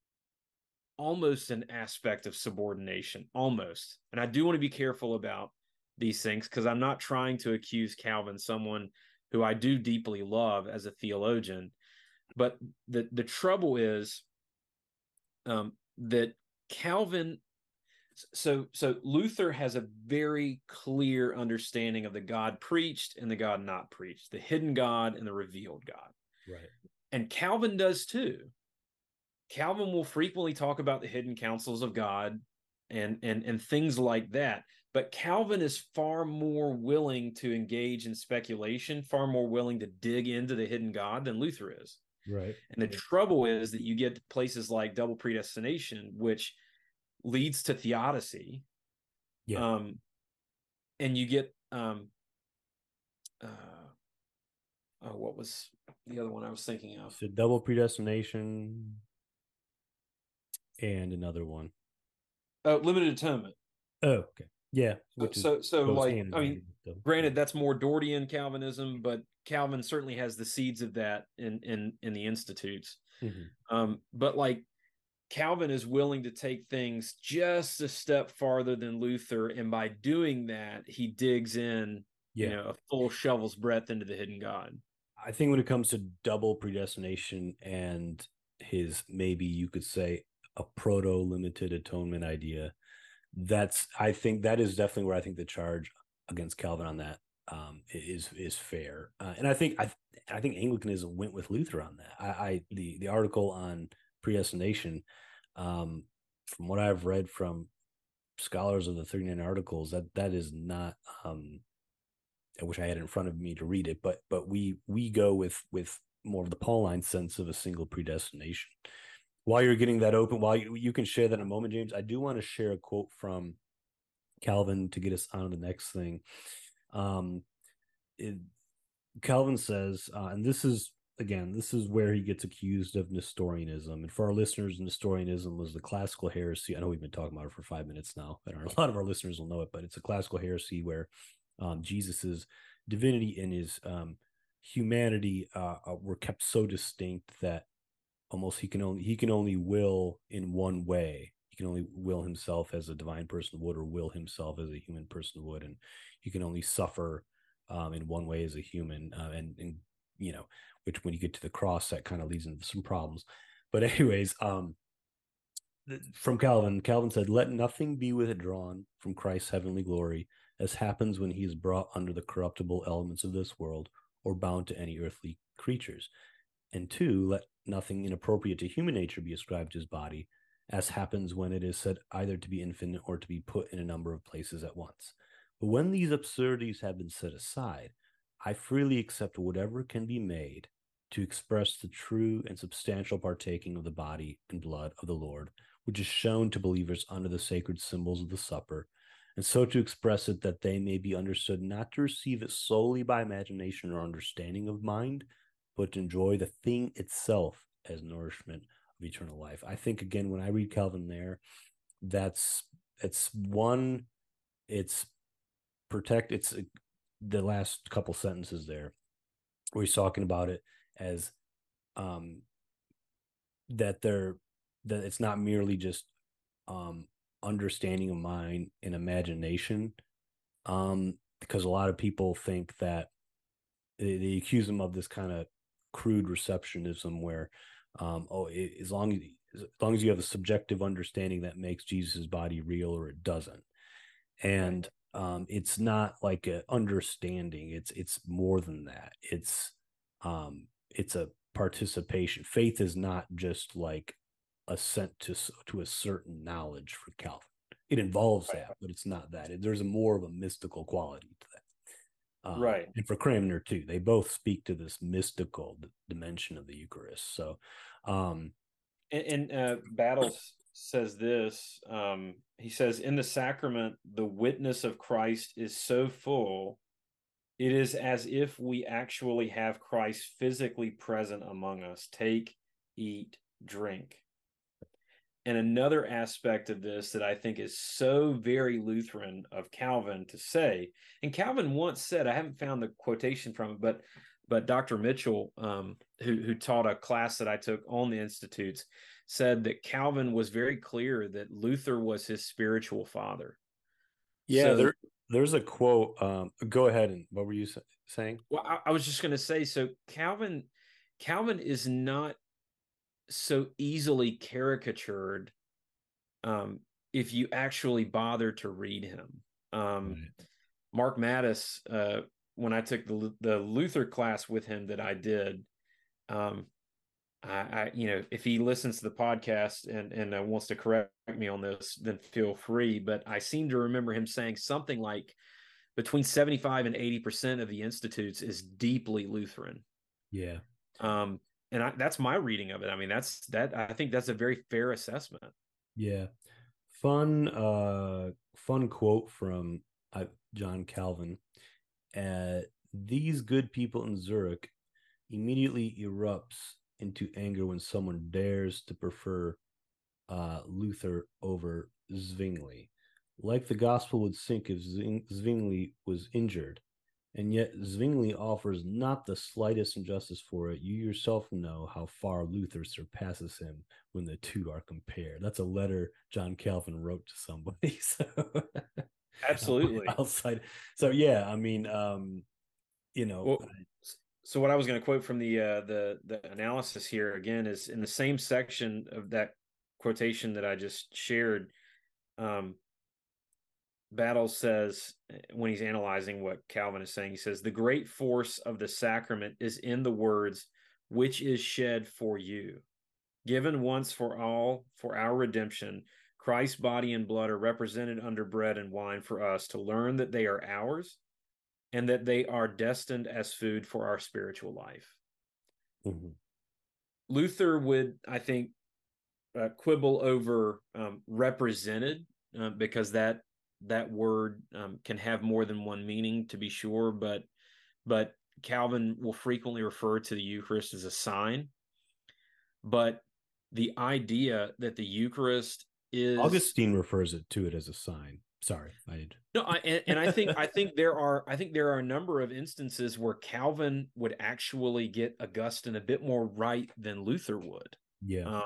almost an aspect of subordination, almost. And I do want to be careful about these things, because I'm not trying to accuse Calvin, someone who I do deeply love as a theologian. But the, the trouble is um, that Calvin, so, so Luther has a very clear understanding of the God preached and the God not preached, the hidden God and the revealed God.
Right.
And Calvin does too. Calvin will frequently talk about the hidden counsels of God and, and, and things like that. But Calvin is far more willing to engage in speculation, far more willing to dig into the hidden God than Luther is.
Right.
And the trouble is that you get places like double predestination, which leads to theodicy.
Yeah.
Um, and you get, um, uh, oh, what was the other one I was thinking of?
So double predestination and another one.
Oh, limited atonement.
Oh, okay. Yeah. Which
so
is
so like
hand in
I mean,
hand with the-
granted that's more Dortian Calvinism, but Calvin certainly has the seeds of that in in in the Institutes.
Mm-hmm.
Um, but like Calvin is willing to take things just a step farther than Luther, and by doing that, he digs in,
Yeah.
you know, a full shovel's breadth into the hidden God.
I think when it comes to double predestination and his, maybe you could say, a proto limited atonement idea, that's I think that is definitely where I think the charge against Calvin on that um, is is fair, uh, and I think I I think Anglicanism went with Luther on that. I, I the the article on predestination, um, from what I've read from scholars of the thirty-nine Articles, that that is not. Um, I wish I had it in front of me to read it, but but we we go with with more of the Pauline sense of a single predestination. While you're getting that open, while you, you can share that in a moment, James, I do want to share a quote from Calvin to get us on to the next thing. Um, it, Calvin says, uh, and this is, again, this is where he gets accused of Nestorianism. And for our listeners, Nestorianism was the classical heresy. I know we've been talking about it for five minutes now, and a lot of our listeners will know it, but it's a classical heresy where um, Jesus's divinity and his um, humanity uh, were kept so distinct that almost he can only he can only will in one way. He can only will himself as a divine person would, or will himself as a human person would, and he can only suffer um, in one way as a human. Uh, and and you know, which when you get to the cross, that kind of leads into some problems. But anyways, um, from Calvin, Calvin said, "Let nothing be withdrawn from Christ's heavenly glory, as happens when he is brought under the corruptible elements of this world, or bound to any earthly creatures. And two, let nothing inappropriate to human nature be ascribed to his body, as happens when it is said either to be infinite or to be put in a number of places at once. But when these absurdities have been set aside, I freely accept whatever can be made to express the true and substantial partaking of the body and blood of the Lord, which is shown to believers under the sacred symbols of the supper, and so to express it that they may be understood not to receive it solely by imagination or understanding of mind, but to enjoy the thing itself as nourishment of eternal life." I think, again, when I read Calvin there, that's it's one, it's protect, it's the last couple sentences there where he's talking about it as um that they're that it's not merely just um understanding of mind and imagination, um because a lot of people think that they, they accuse him of this kind of crude receptionism where um oh it, as long as as long as you have a subjective understanding, that makes Jesus's body real, or it doesn't. And um it's not like a understanding, it's it's more than that. It's um it's a participation. Faith is not just like assent to to a certain knowledge for Calvin. It involves that, but it's not that. There's a more of a mystical quality to that. Um,
Right.
And for Cranmer too, they both speak to this mystical d- dimension of the Eucharist. So, um,
And, and uh, Battles says this. Um, he says, "In the sacrament, the witness of Christ is so full, it is as if we actually have Christ physically present among us. Take, eat, drink." And another aspect of this that I think is so very Lutheran of Calvin to say, and Calvin once said, I haven't found the quotation from it, but but Doctor Mitchell, um, who who taught a class that I took on the Institutes, said that Calvin was very clear that Luther was his spiritual father.
yeah,
So,
there there's a quote. Um, go ahead, and what were you saying?
well, I, I was just going to say, so Calvin, Calvin is not so easily caricatured um, if you actually bother to read him. Um,
Right.
Mark Mattis, uh, when I took the the Luther class with him that I did, um, I, I, you know, if he listens to the podcast and and uh, wants to correct me on this, then feel free. But I seem to remember him saying something like between seventy-five and eighty percent of the institutes is deeply Lutheran.
Yeah.
Um, and I, that's my reading of it. I mean, that's that. I think that's a very fair assessment.
Yeah. Fun, uh, fun quote from uh, John Calvin. Uh, These good people in Zurich immediately erupts into anger when someone dares to prefer uh, Luther over Zwingli. Like the gospel would sink if Zwingli was injured, and yet Zwingli offers not the slightest injustice for it. You yourself know how far Luther surpasses him when the two are compared. That's a letter John Calvin wrote to somebody. So
Absolutely.
outside. So yeah, I mean, um, you know,
Well, so what I was going to quote from the uh, the the analysis here again is in the same section of that quotation that I just shared. Um, Battle says when he's analyzing what Calvin is saying, he says the great force of the sacrament is in the words, "which is shed for you, given once for all for our redemption." Christ's body and blood are represented under bread and wine for us to learn that they are ours and that they are destined as food for our spiritual life.
mm-hmm.
Luther would, I think, uh, quibble over um, represented uh, because that that word um, can have more than one meaning, to be sure. But but Calvin will frequently refer to the Eucharist as a sign. But the idea that the Eucharist is
Augustine refers it to it as a sign. Sorry, I did.
No, I, and, and I think I think there are I think there are a number of instances where Calvin would actually get Augustine a bit more right than Luther would.
Yeah.
Um,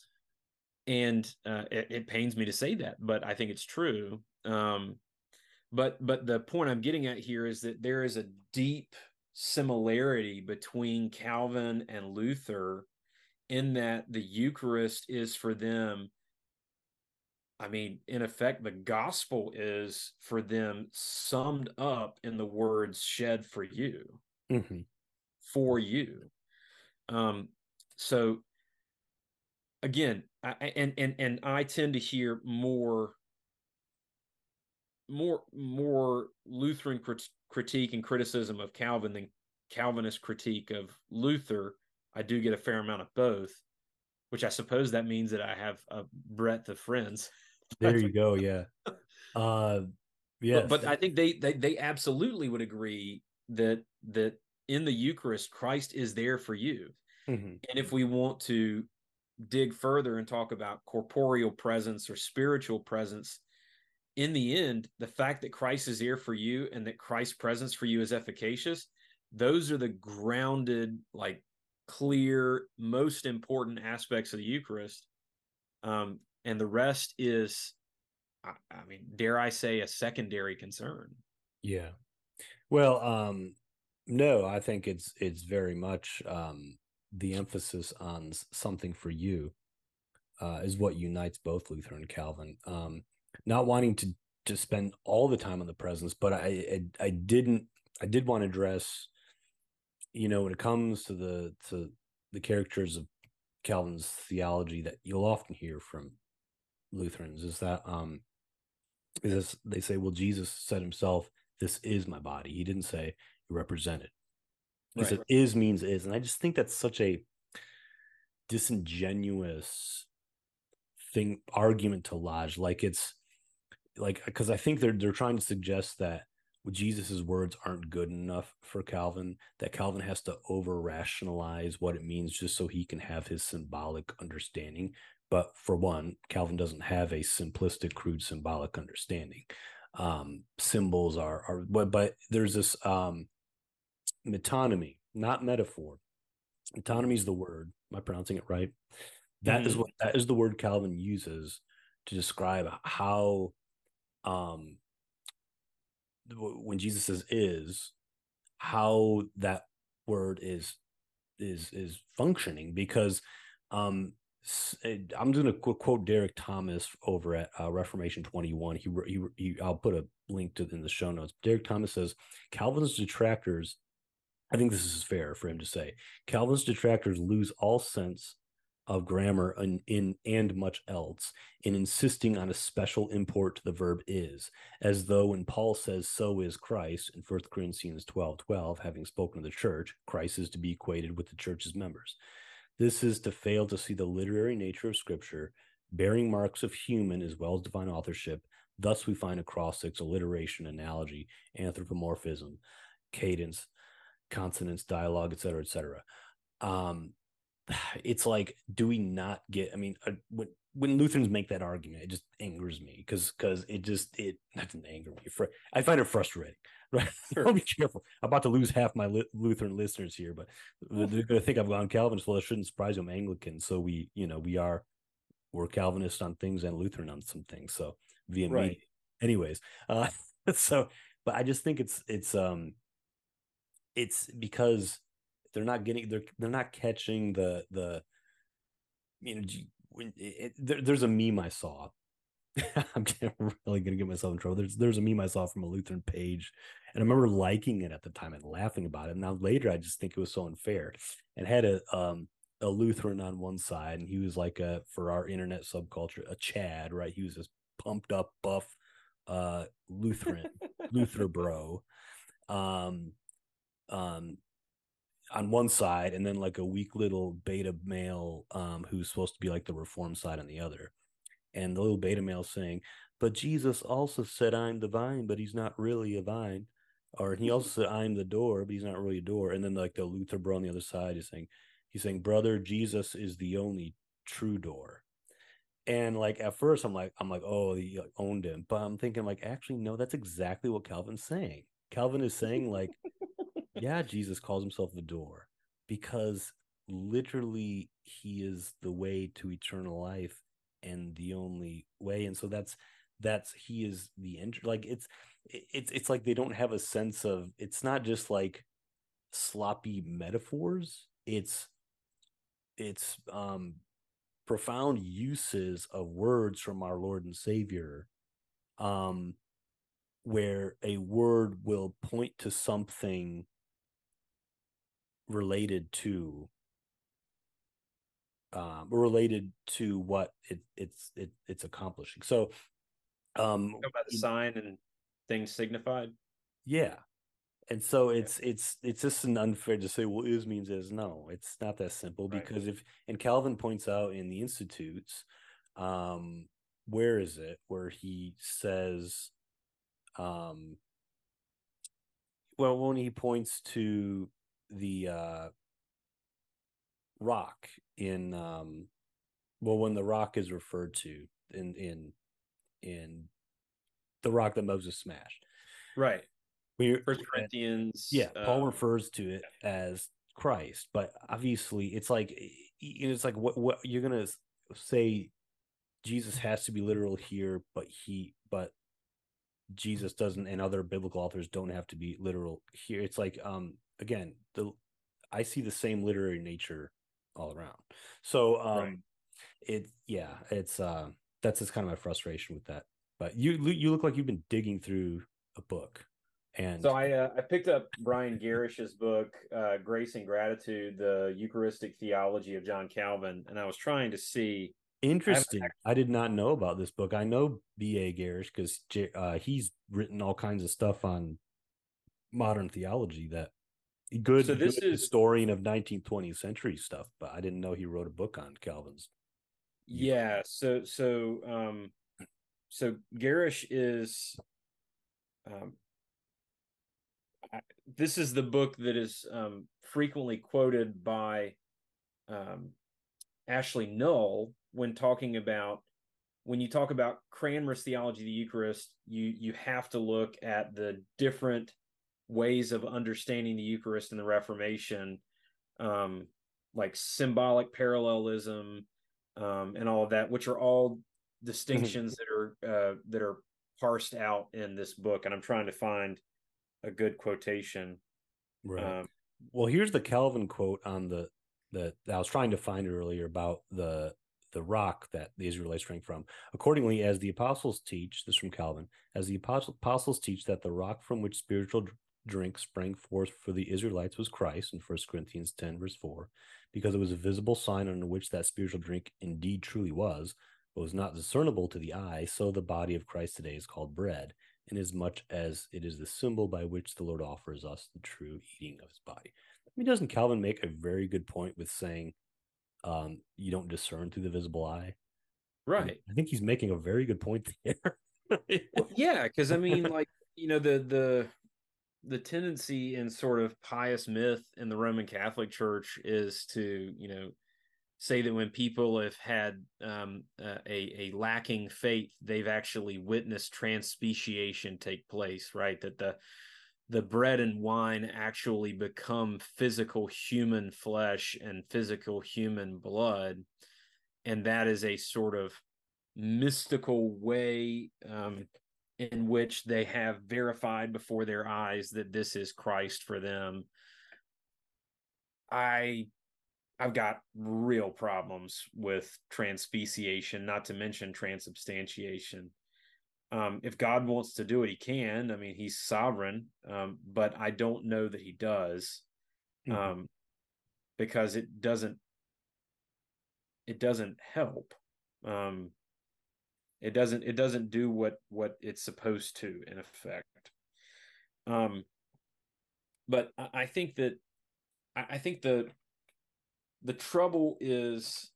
and uh, it, it pains me to say that, but I think it's true. Um, but but the point I'm getting at here is that there is a deep similarity between Calvin and Luther in that the Eucharist is for them. I mean, in effect, the gospel is for them summed up in the words "shed for you,"
mm-hmm.
for you. Um, so again, I, and and and I tend to hear more more more Lutheran crit- critique and criticism of Calvin than Calvinist critique of Luther. I do get a fair amount of both, which I suppose that means that I have a breadth of friends.
There you go. Yeah. Uh,
but
yes.
but I think they, they they absolutely would agree that that in the Eucharist, Christ is there for you.
Mm-hmm.
And if we want to dig further and talk about corporeal presence or spiritual presence, in the end, the fact that Christ is there for you and that Christ's presence for you is efficacious, those are the grounded, like clear, most important aspects of the Eucharist. Um, and the rest is, I, I mean, dare I say, a secondary concern.
Yeah. Well, um, no, I think it's it's very much um, the emphasis on something for you uh, is what unites both Luther and Calvin. Um, not wanting to to spend all the time on the presence, but I, I I didn't I did want to address, you know, when it comes to the to the characters of Calvin's theology that you'll often hear from Lutherans is that um is this, they say, well, Jesus said himself, "This is my body." He didn't say represented. He
Right.
said is means is, and I just think that's such a disingenuous thing argument to lodge. Like it's like because I think they're they're trying to suggest that Jesus's words aren't good enough for Calvin, that Calvin has to over rationalize what it means just so he can have his symbolic understanding. But for one, Calvin doesn't have a simplistic, crude symbolic understanding. Um, symbols are are but, but there's this um, metonymy, not metaphor. Metonymy is the word. Am I pronouncing it right? That
Mm-hmm.
is what that is the word Calvin uses to describe how um when Jesus says is, how that word is is is functioning, because um I'm just going to quote Derek Thomas over at uh, Reformation twenty-one. He, he he I'll put a link to in the show notes. Derek Thomas says Calvin's detractors I think this is fair for him to say. Calvin's detractors lose all sense of grammar in, in and much else in insisting on a special import to the verb is, as though when Paul says so is Christ in First Corinthians twelve twelve, having spoken of the church, Christ is to be equated with the church's members. This is to fail to see the literary nature of Scripture, bearing marks of human as well as divine authorship. Thus we find acrostics, alliteration, analogy, anthropomorphism, cadence, consonants, dialogue, et cetera, et cetera. Um, it's like, do we not get? I mean, uh, when when Lutherans make that argument, it just angers me because because it just it doesn't anger me. For I find it frustrating. Right? Sure. I'll be careful. I'm about to lose half my li- Lutheran listeners here, but they're going to think I've gone Calvinist. Well, it shouldn't surprise them. Anglican, so we you know we are we're Calvinist on things and Lutheran on some things. So via
right.
me, anyways. Uh, so, but I just think it's it's um it's because they're not getting they're they're not catching the the you know when it, it, there, there's a meme I saw. I'm really gonna get myself in trouble. There's there's a meme I saw from a Lutheran page, and I remember liking it at the time and laughing about it. Now later, I just think it was so unfair. And had a um a Lutheran on one side, and he was like a for our internet subculture a Chad, right? He was this pumped up buff uh Lutheran Luther bro. Um, um, on one side, and then like a weak little beta male um, who's supposed to be like the reform side on the other. And the little beta male saying, but Jesus also said, I'm the vine, but he's not really a vine. Or he also said, I'm the door, but he's not really a door. And then like the Luther bro on the other side is saying, he's saying, brother, Jesus is the only true door. And like at first I'm like, I'm like, oh, he owned him. But I'm thinking like, actually, no, that's exactly what Calvin's saying. Calvin is saying like, yeah, Jesus calls himself the door because literally he is the way to eternal life and the only way. And so that's that's he is the entry. Like it's it's it's like they don't have a sense of it's not just like sloppy metaphors. It's it's um profound uses of words from our Lord and Savior. Um where a word will point to something related to um related to what it it's it, it's accomplishing. So um
about the sign and things signified.
Yeah. And so it's yeah. it's it's just an unfair to say, well, is means is. No, it's not that simple right. Because if and Calvin points out in the Institutes, um, where is it where he says um well when he points to the uh rock in um well when the rock is referred to in in in the rock that Moses smashed,
right?
We
First Corinthians,
yeah, Paul um, refers to it as Christ, but obviously it's like it's like what what you're gonna say Jesus has to be literal here, but he but Jesus doesn't, and other biblical authors don't have to be literal here. It's like um again the I see the same literary nature all around. So um right. it yeah, it's uh that's just kind of my frustration with that. But you you look like you've been digging through a book. And
so I uh, I picked up Brian Gerish's book, uh, Grace and Gratitude, the Eucharistic Theology of John Calvin, and I was trying to see.
Interesting. I, I did not know about this book. I know B A Garish because uh, he's written all kinds of stuff on modern theology. That good, so this good is historian of nineteenth, twentieth century stuff, but I didn't know he wrote a book on Calvin's.
Yeah. So so um, so Garish is. Um, I, this is the book that is um, frequently quoted by um, Ashley Null when talking about when you talk about Cranmer's theology of the Eucharist, you you have to look at the different ways of understanding the Eucharist in the Reformation, um, like symbolic parallelism um, and all of that, which are all distinctions that are uh, that are parsed out in this book. And I'm trying to find a good quotation.
Right. Um, well, here's the Calvin quote on the that I was trying to find earlier about the the rock that the Israelites drank from. Accordingly, as the apostles teach, this is from Calvin, as the apostles teach that the rock from which spiritual drink sprang forth for the Israelites was Christ in First Corinthians ten, verse four, because it was a visible sign under which that spiritual drink indeed truly was, but was not discernible to the eye. So the body of Christ today is called bread, inasmuch as it is the symbol by which the Lord offers us the true eating of his body. I mean, doesn't Calvin make a very good point with saying um, you don't discern through the visible eye?
Right.
I think he's making a very good point there.
Well, yeah, because I mean, like, you know, the the the tendency in sort of pious myth in the Roman Catholic Church is to, you know, say that when people have had um, uh, a, a lacking faith, they've actually witnessed transspeciation take place, right? That the the bread and wine actually become physical human flesh and physical human blood. And that is a sort of mystical way um, in which they have verified before their eyes that this is Christ for them. I I've got real problems with transspeciation, not to mention transubstantiation. Um, if God wants to do it, he can. I mean, he's sovereign, um, but I don't know that he does, um, mm-hmm. because it doesn't it doesn't help. Um, it doesn't it doesn't do what what it's supposed to, in effect. Um, but I think that I think the the trouble is,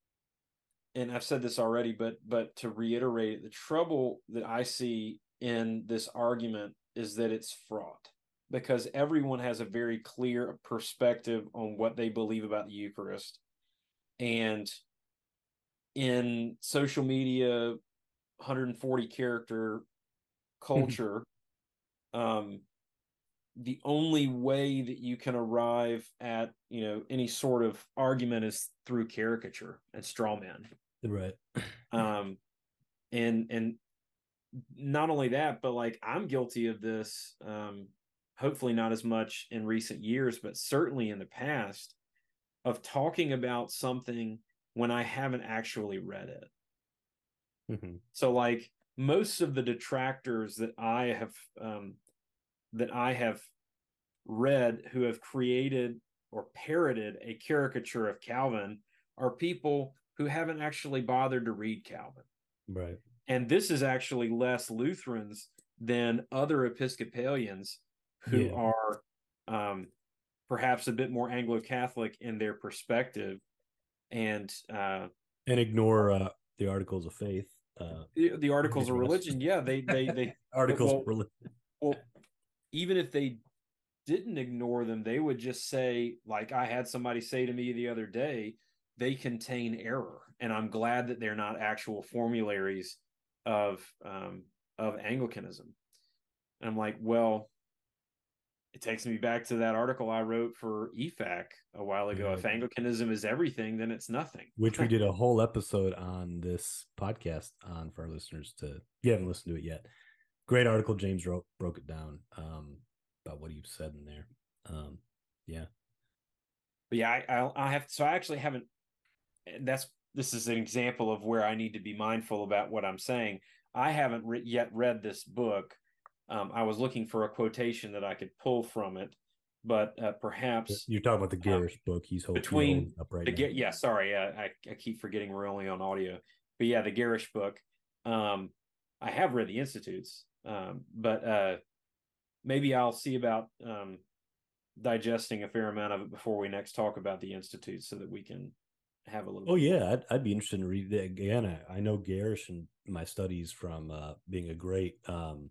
and I've said this already, but but to reiterate, the trouble that I see in this argument is that it's fraught, because everyone has a very clear perspective on what they believe about the Eucharist. And in social media, one hundred forty character culture, um, the only way that you can arrive at, you know, any sort of argument is through caricature and straw man.
Right.
Um, and, and not only that, but like, I'm guilty of this, um, hopefully not as much in recent years, but certainly in the past, of talking about something when I haven't actually read it. Mm-hmm. So like most of the detractors that I have, um, that I have read who have created or parroted a caricature of Calvin are people who haven't actually bothered to read Calvin.
Right.
And this is actually less Lutherans than other Episcopalians who yeah. are um, perhaps a bit more Anglo-Catholic in their perspective, and uh,
and ignore uh, the Articles of Faith. Uh,
the, the Articles of Religion, yeah, they they they
Articles
well,
of Religion.
Well, even if they didn't ignore them, they would just say, like I had somebody say to me the other day, they contain error, and I'm glad that they're not actual formularies of um, of Anglicanism. And I'm like, well, it takes me back to that article I wrote for E F A C a while ago. Yeah. If Anglicanism is everything, then it's nothing.
Which we did a whole episode on this podcast on for our listeners to, if you haven't listened to it yet. Great article. James wrote, broke it down um, about what you said in there. Um, yeah.
But yeah, I, I, I have, so I actually haven't, that's, this is an example of where I need to be mindful about what I'm saying. I haven't re- yet read this book. Um, I was looking for a quotation that I could pull from it, but uh, perhaps
you're talking about the Garish um, book. He's holding
between
up right
the
now.
Yeah, sorry, uh, I I keep forgetting we're only on audio, but yeah, the Garish book. Um, I have read the Institutes, um, but uh, maybe I'll see about um, digesting a fair amount of it before we next talk about the Institutes, so that we can have a little.
Oh yeah, I'd, I'd be interested in reading it again. I, I know Garish in my studies from uh, being a great um,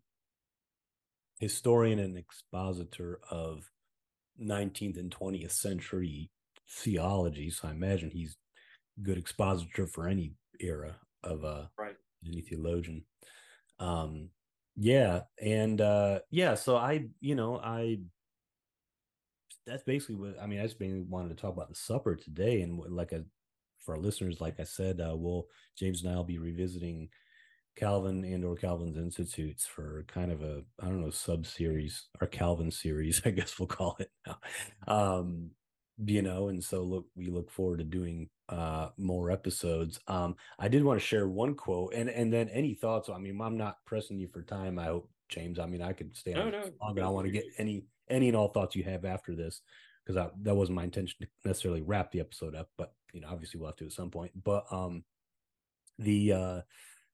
historian and expositor of nineteenth and twentieth century theology. So I imagine he's a good expositor for any era of uh,
right.
any theologian. Um, yeah, and uh, yeah, so I, you know, I. That's basically what I mean. I just mainly wanted to talk about the supper today, and like a for our listeners, like I said, uh, we'll James and I'll be revisiting Calvin and or Calvin's Institutes for kind of a, I don't know, sub series, or Calvin series, I guess we'll call it now. Um, you know, and so look, we look forward to doing uh, more episodes. Um, I did want to share one quote, and and then any thoughts. I mean, I'm not pressing you for time. I hope James. I mean, I could stay
No,
on
no,
long, and I
go
want
for
to get
it.
any any and all thoughts you have after this, because that wasn't my intention to necessarily wrap the episode up, but you know, obviously we'll have to at some point. But um, the uh,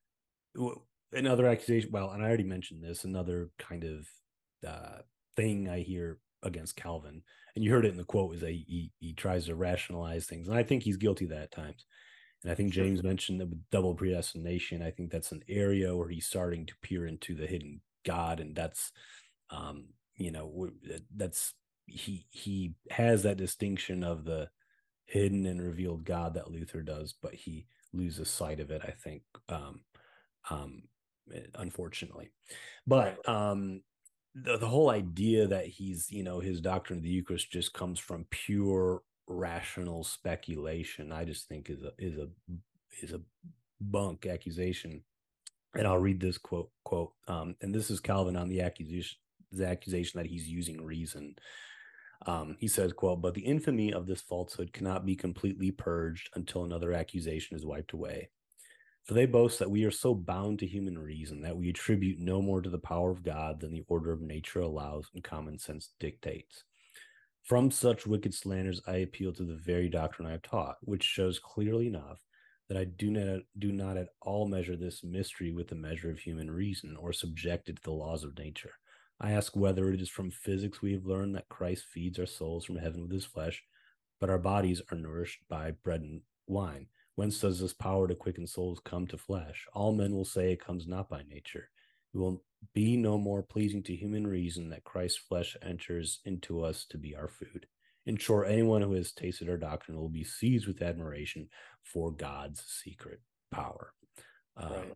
another accusation. Well, and I already mentioned this. Another kind of uh, thing I hear against Calvin, and you heard it in the quote, is that he he tries to rationalize things, and I think he's guilty of that at times. And I think
Sure.
James mentioned that with double predestination, I think that's an area where he's starting to peer into the hidden God, and that's, um, you know, that's he he has that distinction of the hidden and revealed God that Luther does, but he loses sight of it, I think, um, um, unfortunately. But
Right.
um, the the whole idea that he's, you know, his doctrine of the Eucharist just comes from pure rational speculation, I just think is a is a is a bunk accusation. And I'll read this quote quote, um, and this is Calvin on the accusation the accusation that he's using reason. Um, he says, quote, "But the infamy of this falsehood cannot be completely purged until another accusation is wiped away. For they boast that we are so bound to human reason that we attribute no more to the power of God than the order of nature allows and common sense dictates. From such wicked slanders, I appeal to the very doctrine I have taught, which shows clearly enough that I do not do not at all measure this mystery with the measure of human reason, or subject it to the laws of nature. I ask whether it is from physics we have learned that Christ feeds our souls from heaven with his flesh, but our bodies are nourished by bread and wine. Whence does this power to quicken souls come to flesh? All men will say it comes not by nature. It will be no more pleasing to human reason that Christ's flesh enters into us to be our food. In short, anyone who has tasted our doctrine will be seized with admiration for God's secret power." Um,
Right.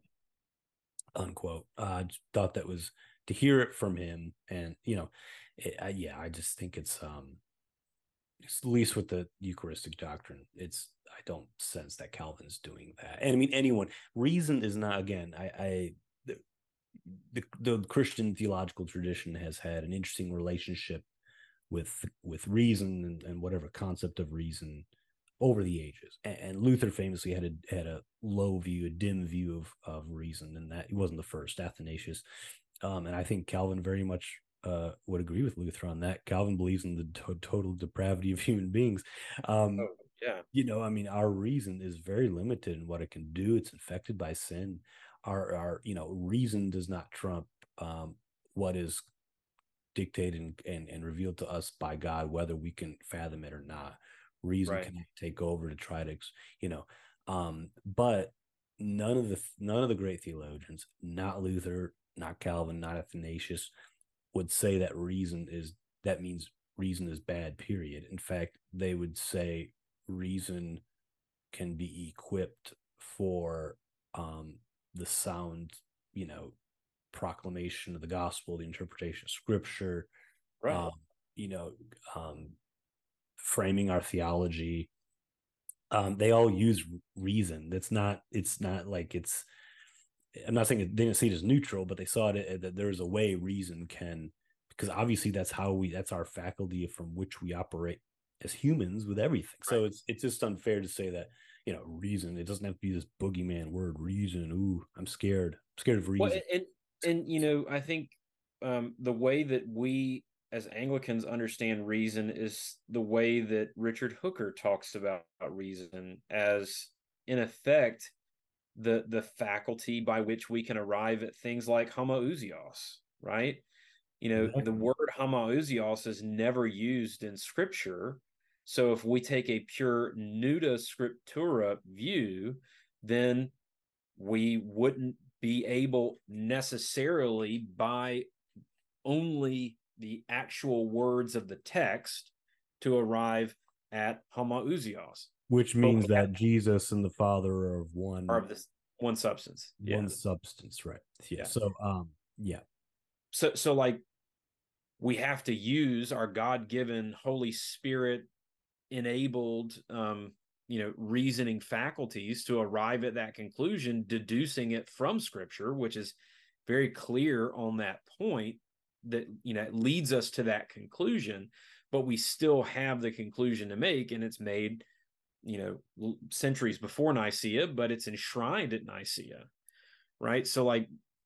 unquote. Uh, I just thought that was, to hear it from him, and you know, it, I, yeah, I just think it's um, at least with the Eucharistic doctrine, it's, I don't sense that Calvin's doing that. And I mean, anyone, reason is not, again, I, I the, the, the Christian theological tradition has had an interesting relationship with with reason, and, and whatever concept of reason over the ages. And, and Luther famously had a had a low view, a dim view of of reason, and that he wasn't the first. Athanasius, um, and I think Calvin very much uh, would agree with Luther on that. Calvin believes in the to- total depravity of human beings. Um,
Oh, yeah.
you know, I mean, our reason is very limited in what it can do. It's infected by sin. Our, our, you know, reason does not trump um, what is dictated and, and, and revealed to us by God, whether we can fathom it or not. Reason
Right.
can take over to try to, you know, um, but none of the none of the great theologians, not Luther, not Calvin, not Athanasius, would say that reason is that means reason is bad. Period. In fact, they would say reason can be equipped for um, the sound, you know, proclamation of the gospel, the interpretation of scripture,
Right.
um, you know, um, framing our theology. Um, they all use reason. That's not. It's not like it's. I'm not saying it, they didn't see it as neutral, but they saw it that there's a way reason can, because obviously that's how we. That's our faculty from which we operate as humans with everything. So
Right.
it's it's just unfair to say that, you know, reason. It doesn't have to be this boogeyman word, reason. Ooh, I'm scared. I'm scared of
Well,
reason.
and and you know, I think um, the way that we as Anglicans understand reason is the way that Richard Hooker talks about reason as, in effect, the the faculty by which we can arrive at things like homoousios, right? You know, the
Exactly.
word homoousios is never used in Scripture. So if we take a pure nuda scriptura view, then we wouldn't be able necessarily, by only the actual words of the text, to arrive at homoousios.
Which
But
means
we have,
that Jesus and the Father are of
are
one
of this one substance.
one
Yeah.
substance, right? Yeah.
Yeah.
So, um, yeah,
So so like we have to use our God-given Holy Spirit enabled um you know reasoning faculties to arrive at that conclusion, deducing it from Scripture, which is very clear on that point, that you know it leads us to that conclusion. But we still have the conclusion to make, and it's made you know centuries before Nicaea, but it's enshrined at Nicaea, right? So like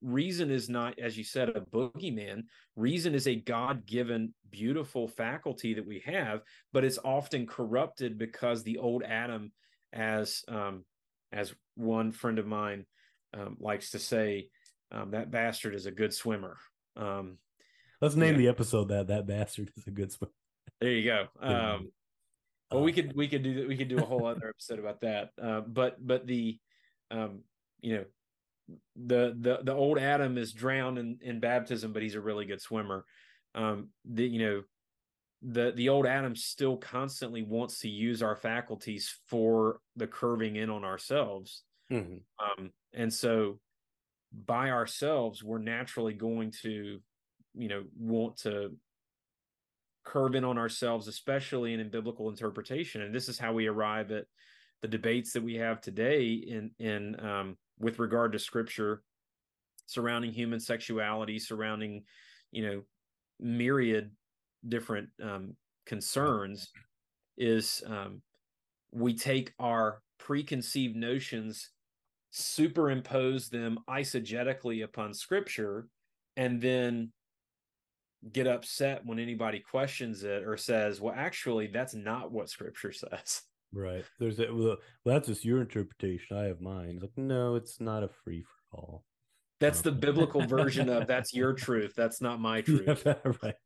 reason is not, as you said, a boogeyman. Reason is a God-given, beautiful faculty that we have, but it's often corrupted because the old Adam, as um, as one friend of mine um, likes to say, um, that bastard is a good swimmer. Um,
Let's name yeah. the episode that that bastard is a good swimmer.
There you go. Um, well, we could we could do we could do a whole other episode about that. Uh, but but the um, you know. the the the old Adam is drowned in, in baptism, but he's a really good swimmer. Um, the you know the the old Adam still constantly wants to use our faculties for the curving in on ourselves, mm-hmm. um, and so by ourselves we're naturally going to you know want to curve in on ourselves, especially in, in biblical interpretation. And this is how we arrive at the debates that we have today in in um, with regard to scripture surrounding human sexuality, surrounding, you know, myriad different um, concerns, is um, we take our preconceived notions, superimpose them eisegetically upon scripture, and then get upset when anybody questions it or says, well, actually, that's not what scripture says.
Right. There's a, well, that's just your interpretation. I have mine. It's like, no, it's not a free for all.
That's um, the biblical version of that's your truth. That's not my truth.
Yeah, right.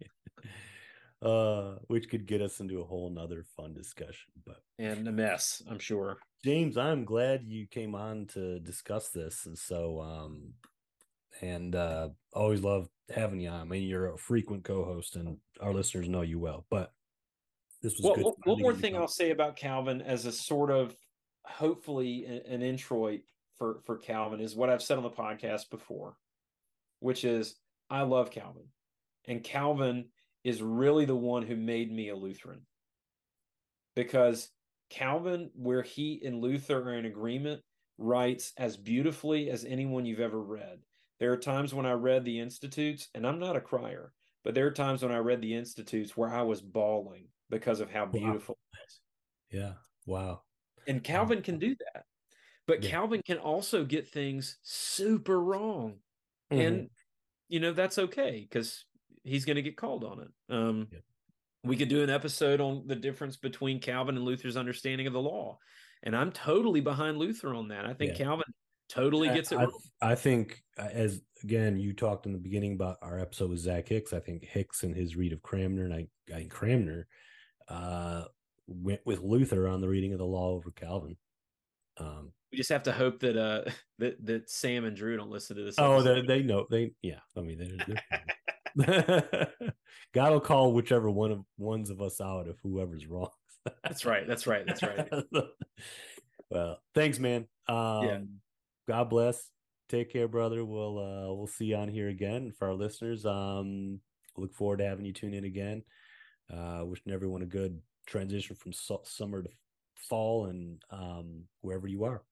Uh, which could get us into a whole nother fun discussion, but
and a mess, I'm sure.
James, I'm glad you came on to discuss this. And so, um, and uh, always love having you on. I mean, you're a frequent co-host, and our listeners know you well. But this was
well,
good.
One more thing I'll say about Calvin as a sort of hopefully an introit for, for Calvin is what I've said on the podcast before, which is I love Calvin. And Calvin is really the one who made me a Lutheran. Because Calvin, where he and Luther are in agreement, writes as beautifully as anyone you've ever read. There are times when I read the Institutes, and I'm not a crier, but there are times when I read the Institutes where I was bawling because of how beautiful wow. it was.
Yeah. Wow.
And Calvin can do that. But yeah. Calvin can also get things super wrong. Mm-hmm. And, you know, that's okay because he's going to get called on it. Um, yeah. We could do an episode on the difference between Calvin and Luther's understanding of the law. And I'm totally behind Luther on that. I think yeah. Calvin totally gets it
I,
wrong.
I think, as again, you talked in the beginning about our episode with Zach Hicks. I think Hicks and his read of Cranmer, and I, I Cranmer uh, went with Luther on the reading of the law over Calvin. Um,
we just have to hope that uh that that Sam and Drew don't listen to this.
Oh, they, they know they yeah. I mean, they're, they're God will call whichever one of ones of us out if whoever's wrong.
That's right. That's right. That's right.
Well, thanks, man. Um,
yeah.
God bless. Take care, brother. We'll uh, we'll see you on here again. For our listeners, um, look forward to having you tune in again. Uh, wishing everyone a good transition from su- summer to fall and um, wherever you are.